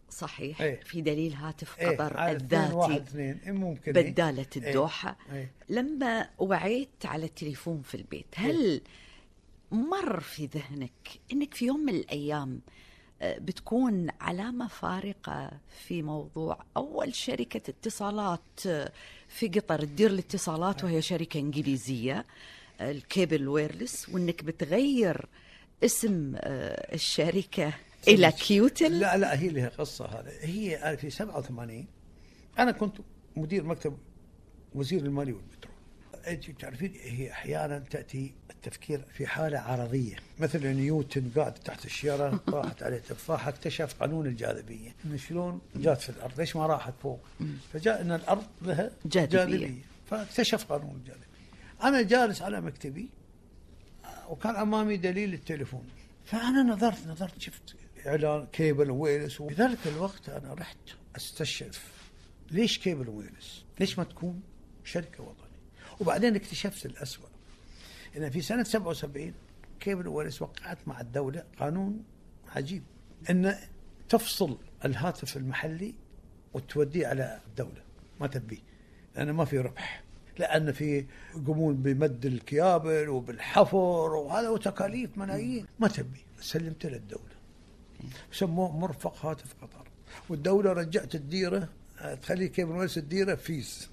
صحيح. إيه. في دليل هاتف قطر إيه. الذاتي ممكن بدالة الدوحة. إيه. لما وعيت على التليفون في البيت، هل مر في ذهنك أنك في يوم من الأيام بتكون علامة فارقة في موضوع أول شركة اتصالات في قطر تدير الاتصالات وهي شركة إنجليزية الكيبل ويرلس، وأنك بتغير اسم الشركة إلى كيوتل؟ لا هي لها قصة. هذا هي في 87 أنا كنت مدير مكتب وزير المالية والبترول. تعرفين هي أحيانا تأتي التفكير في حالة عرضية، مثل نيوتن قاعد تحت الشجرة طاحت عليه تفاحة، اكتشف قانون الجاذبية، إن شلون جات في الأرض، ليش ما راحت فوق؟ فجاء إن الأرض لها جاذبية، فاكتشف قانون الجاذبية. أنا جالس على مكتبي وكان أمامي دليل التليفون، فأنا نظرت شفت إعلان كيبل ويرلس، وفي ذلك الوقت أنا رحت أستشف ليش كيبل ويرلس، ليش ما تكون شركة وطنية؟ وبعدين اكتشفت الأسوأ، إن في سنة 77 كيبل ويرلس وقعت مع الدولة قانون عجيب، إن تفصل الهاتف المحلي وتوديه على الدولة، ما تبيه لأنه ما في ربح، لأن في يقومون بمد الكيابل وبالحفر وهذا وتكاليف ملايين، ما تبي. سلمت للدولة، سموه مرفق هاتف قطر، والدولة رجعت الديرة، تخلي كيبل ويرلس الديرة فيس.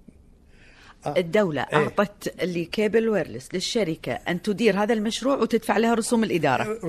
الدولة أعطت لكيبل ويرلس للشركة أن تدير هذا المشروع وتدفع لها رسوم الإدارة.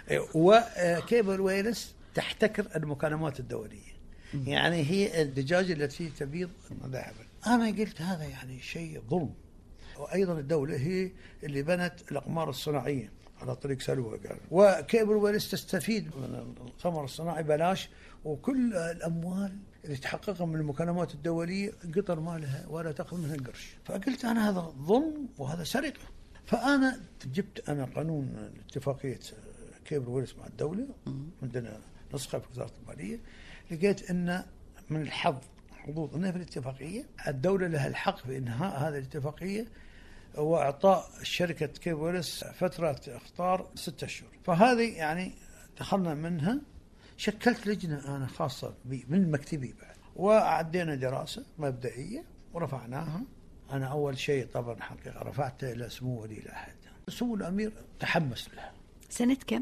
وكيبل ويرلس تحتكر المكالمات الدولية، يعني هي الدجاجة التي تبيض ذهبا. أنا قلت هذا يعني شيء ظلم. وأيضا الدولة هي اللي بنت الأقمار الصناعية على طريق سلوى، وكيبل ويرلس تستفيد من القمر الصناعي بلاش، وكل الأموال اللي تحققها من المكالمات الدولية قطر ما لها ولا تأخذ منها قرش. فقلت أنا هذا ظلم وهذا سرقة. فأنا جبت قانون اتفاقية كيبل ويرلس مع الدولة، عندنا نسخة في وزارة المالية، لقيت أن من الحظ حظوظ أنها في الاتفاقية الدولة لها الحق بإنهاء هذه الاتفاقية وإعطاء شركة كيبل ويرلس فترة اختار 6 أشهر. فهذه يعني دخلنا منها، شكلت لجنة أنا خاصة بي من مكتبي بعد، وعدينا دراسة مبدئية ورفعناها. أنا أول شيء طبعا حقيقة رفعته إلى سمو ولي العهد، سمو الأمير تحمس لها. سنة كم؟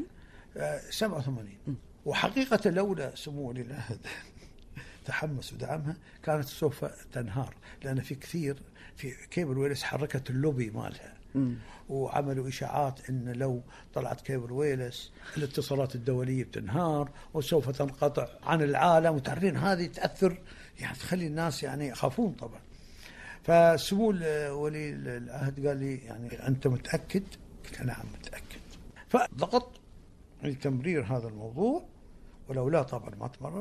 87. وحقيقة لولا سمو ولي العهد تحمس ودعمها كانت سوف تنهار، لأن في كثير في كيبل ويرلس حركت اللوبي مالها، وعملوا إشاعات إن لو طلعت كيبل ويرلس الاتصالات الدولية بتنهار وسوف تنقطع عن العالم، وتعرفين هذه تأثر يعني تخلي الناس يعني يخافون طبعا. فسمو ولي العهد قال لي يعني أنت متأكد؟ قلت نعم متأكد. فضغط لتمرير هذا الموضوع، ولو لا طبعا ما تمرر،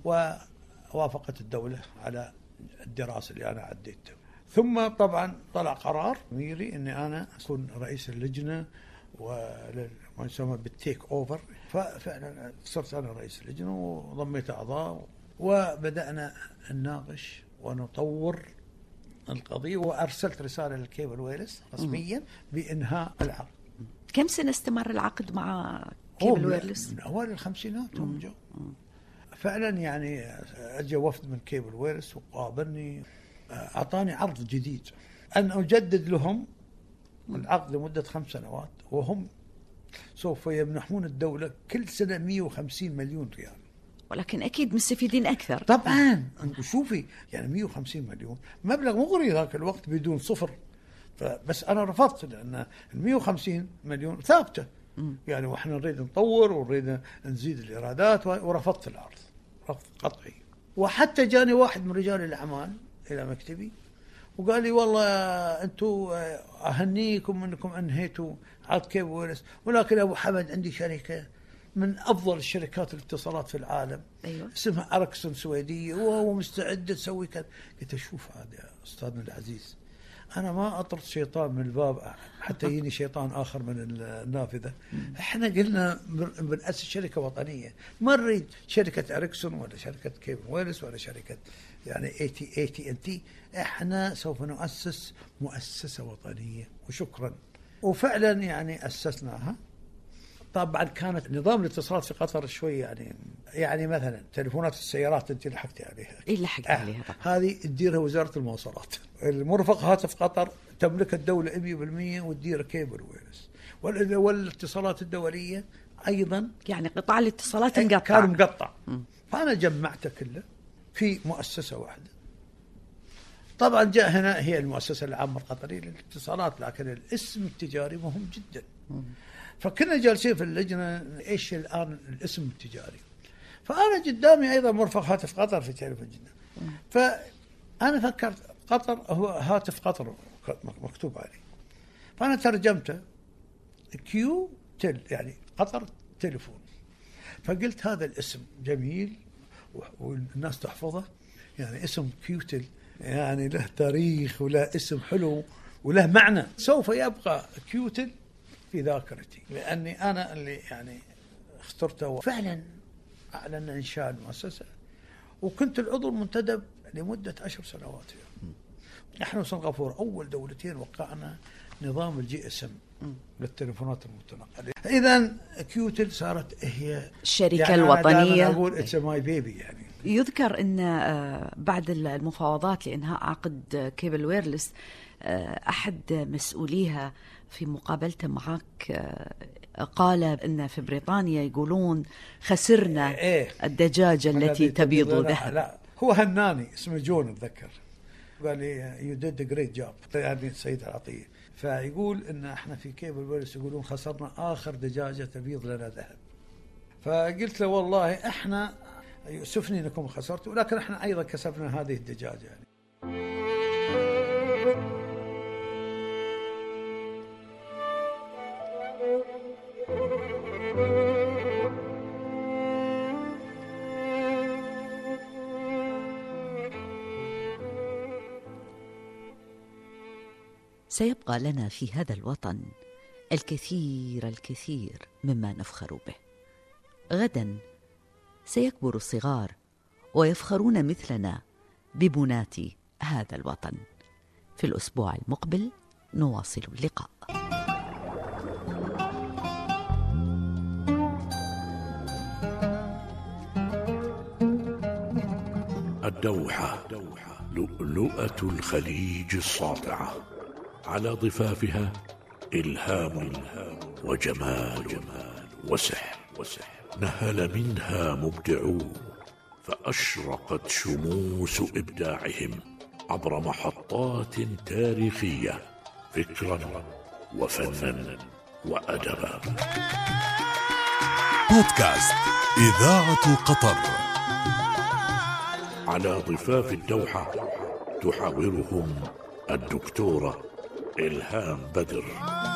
ووافقت الدولة على الدراسة اللي أنا عديتها. ثم طبعا طلع قرار ميري أني أنا أكون رئيس اللجنة وما يسمى بالتيك أوفر. ففعلا صرت أنا رئيس اللجنة وضميت أعضاء، وبدأنا نناقش ونطور القضية، وأرسلت رسالة للكيبل ويرلس رسميا بإنهاء العقد. كم سنة استمر العقد مع كيبل ويرلس؟ من أوائل الخمسينات هم جو. فعلا يعني أجى وفد من كيبل ويرلس وقابلني، أعطاني عرض جديد أن أجدد لهم العقد لمدة 5 سنوات، وهم سوف يمنحون الدولة كل سنة 150 مليون ريال. ولكن أكيد مستفيدين أكثر طبعا. شوفي يعني 150 مليون مبلغ مغري ذاك الوقت بدون صفر. بس أنا رفضت، لأن 150 مليون ثابتة يعني، وإحنا نريد نطور ونريد نزيد الإيرادات، ورفضت العرض رفض قطعي. وحتى جاني واحد من رجال الأعمال إلى مكتبي وقال لي والله أنتم أهنيكم أنكم أنهيتوا عقد كيبل ويرلس، ولكن أبو حمد عندي شركة من أفضل الشركات الاتصالات في العالم، أيوة. اسمها أركسون سويدية، وهو مستعد تسوي كذا. قلت شوف هذا يا أستاذنا العزيز، أنا ما أطرد شيطان من الباب حتى يجيني شيطان آخر من النافذة. إحنا قلنا بنأسس شركة وطنية، ما نريد شركة أركسون ولا شركة كيبل ويرلس ولا شركة يعني AT&T. إحنا سوف نؤسس مؤسسة وطنية، وشكرا. وفعلا يعني أسسناها طبعا كانت نظام الاتصالات في قطر شوي يعني مثلا تليفونات السيارات انت لحقتي عليها. ايه لحقت عليها طبعا. هذه تديرها وزارة المواصلات. المرفق هاتف قطر تملك الدولة 100% وتدير كيبل ويرلس. والاتصالات الدولية ايضا يعني قطاع الاتصالات انقطع، كان مقطع. فانا جمعته كله في مؤسسة واحدة. طبعا جاء هنا هي المؤسسة العامة القطرية للاتصالات، لكن الاسم التجاري مهم جدا. فكنا جالسين في اللجنة ايش الان الاسم التجاري. فانا قدامي ايضا مرفق هاتف قطر في تليفون جدة. فانا فكرت قطر هو هاتف قطر مكتوب عليه، فانا ترجمته كيو تل يعني قطر تليفون. فقلت هذا الاسم جميل والناس تحفظه، يعني اسم كيوتل يعني له تاريخ وله اسم حلو وله معنى، سوف يبقى كيوتل في ذاكرتي، لأني أنا اللي يعني اخترته. فعلا أعلن إنشاء المؤسسة وكنت العضو المنتدب لمدة 10 سنوات. نحن وسنغافورة أول دولتين وقعنا نظام الجي اس ام للتليفونات المتنقلة. إذن كيوتل صارت هي الشركة يعني الوطنية. أنا أقول اتس ماي بيبي. يعني يذكر أن بعد المفاوضات لإنهاء عقد كيبل ويرلس أحد مسؤوليها في مقابلته معك قال أن في بريطانيا يقولون خسرنا الدجاجة التي تبيض ذهب. لا هو هناني اسمه جون أتذكر، قال لي you did a great job يعني السيد العطية. فيقول إن احنا في كيبل ويرلس يقولون خسرنا آخر دجاجة تبيض لنا ذهب. فقلت له والله احنا يؤسفني انكم خسرتوا، ولكن احنا ايضا كسبنا هذه الدجاجة يعني. سيبقى لنا في هذا الوطن الكثير مما نفخر به. غدا سيكبر الصغار ويفخرون مثلنا ببنات هذا الوطن. في الأسبوع المقبل نواصل اللقاء. الدوحة لؤلؤة الخليج الساطعة، على ضفافها إلهام وجمال وسحر. نهل منها مبدعون فأشرقت شموس إبداعهم عبر محطات تاريخية، فكرا وفنا وأدبا. بودكاست إذاعة قطر. على ضفاف الدوحة تحاورهم الدكتورة إلهام بدر.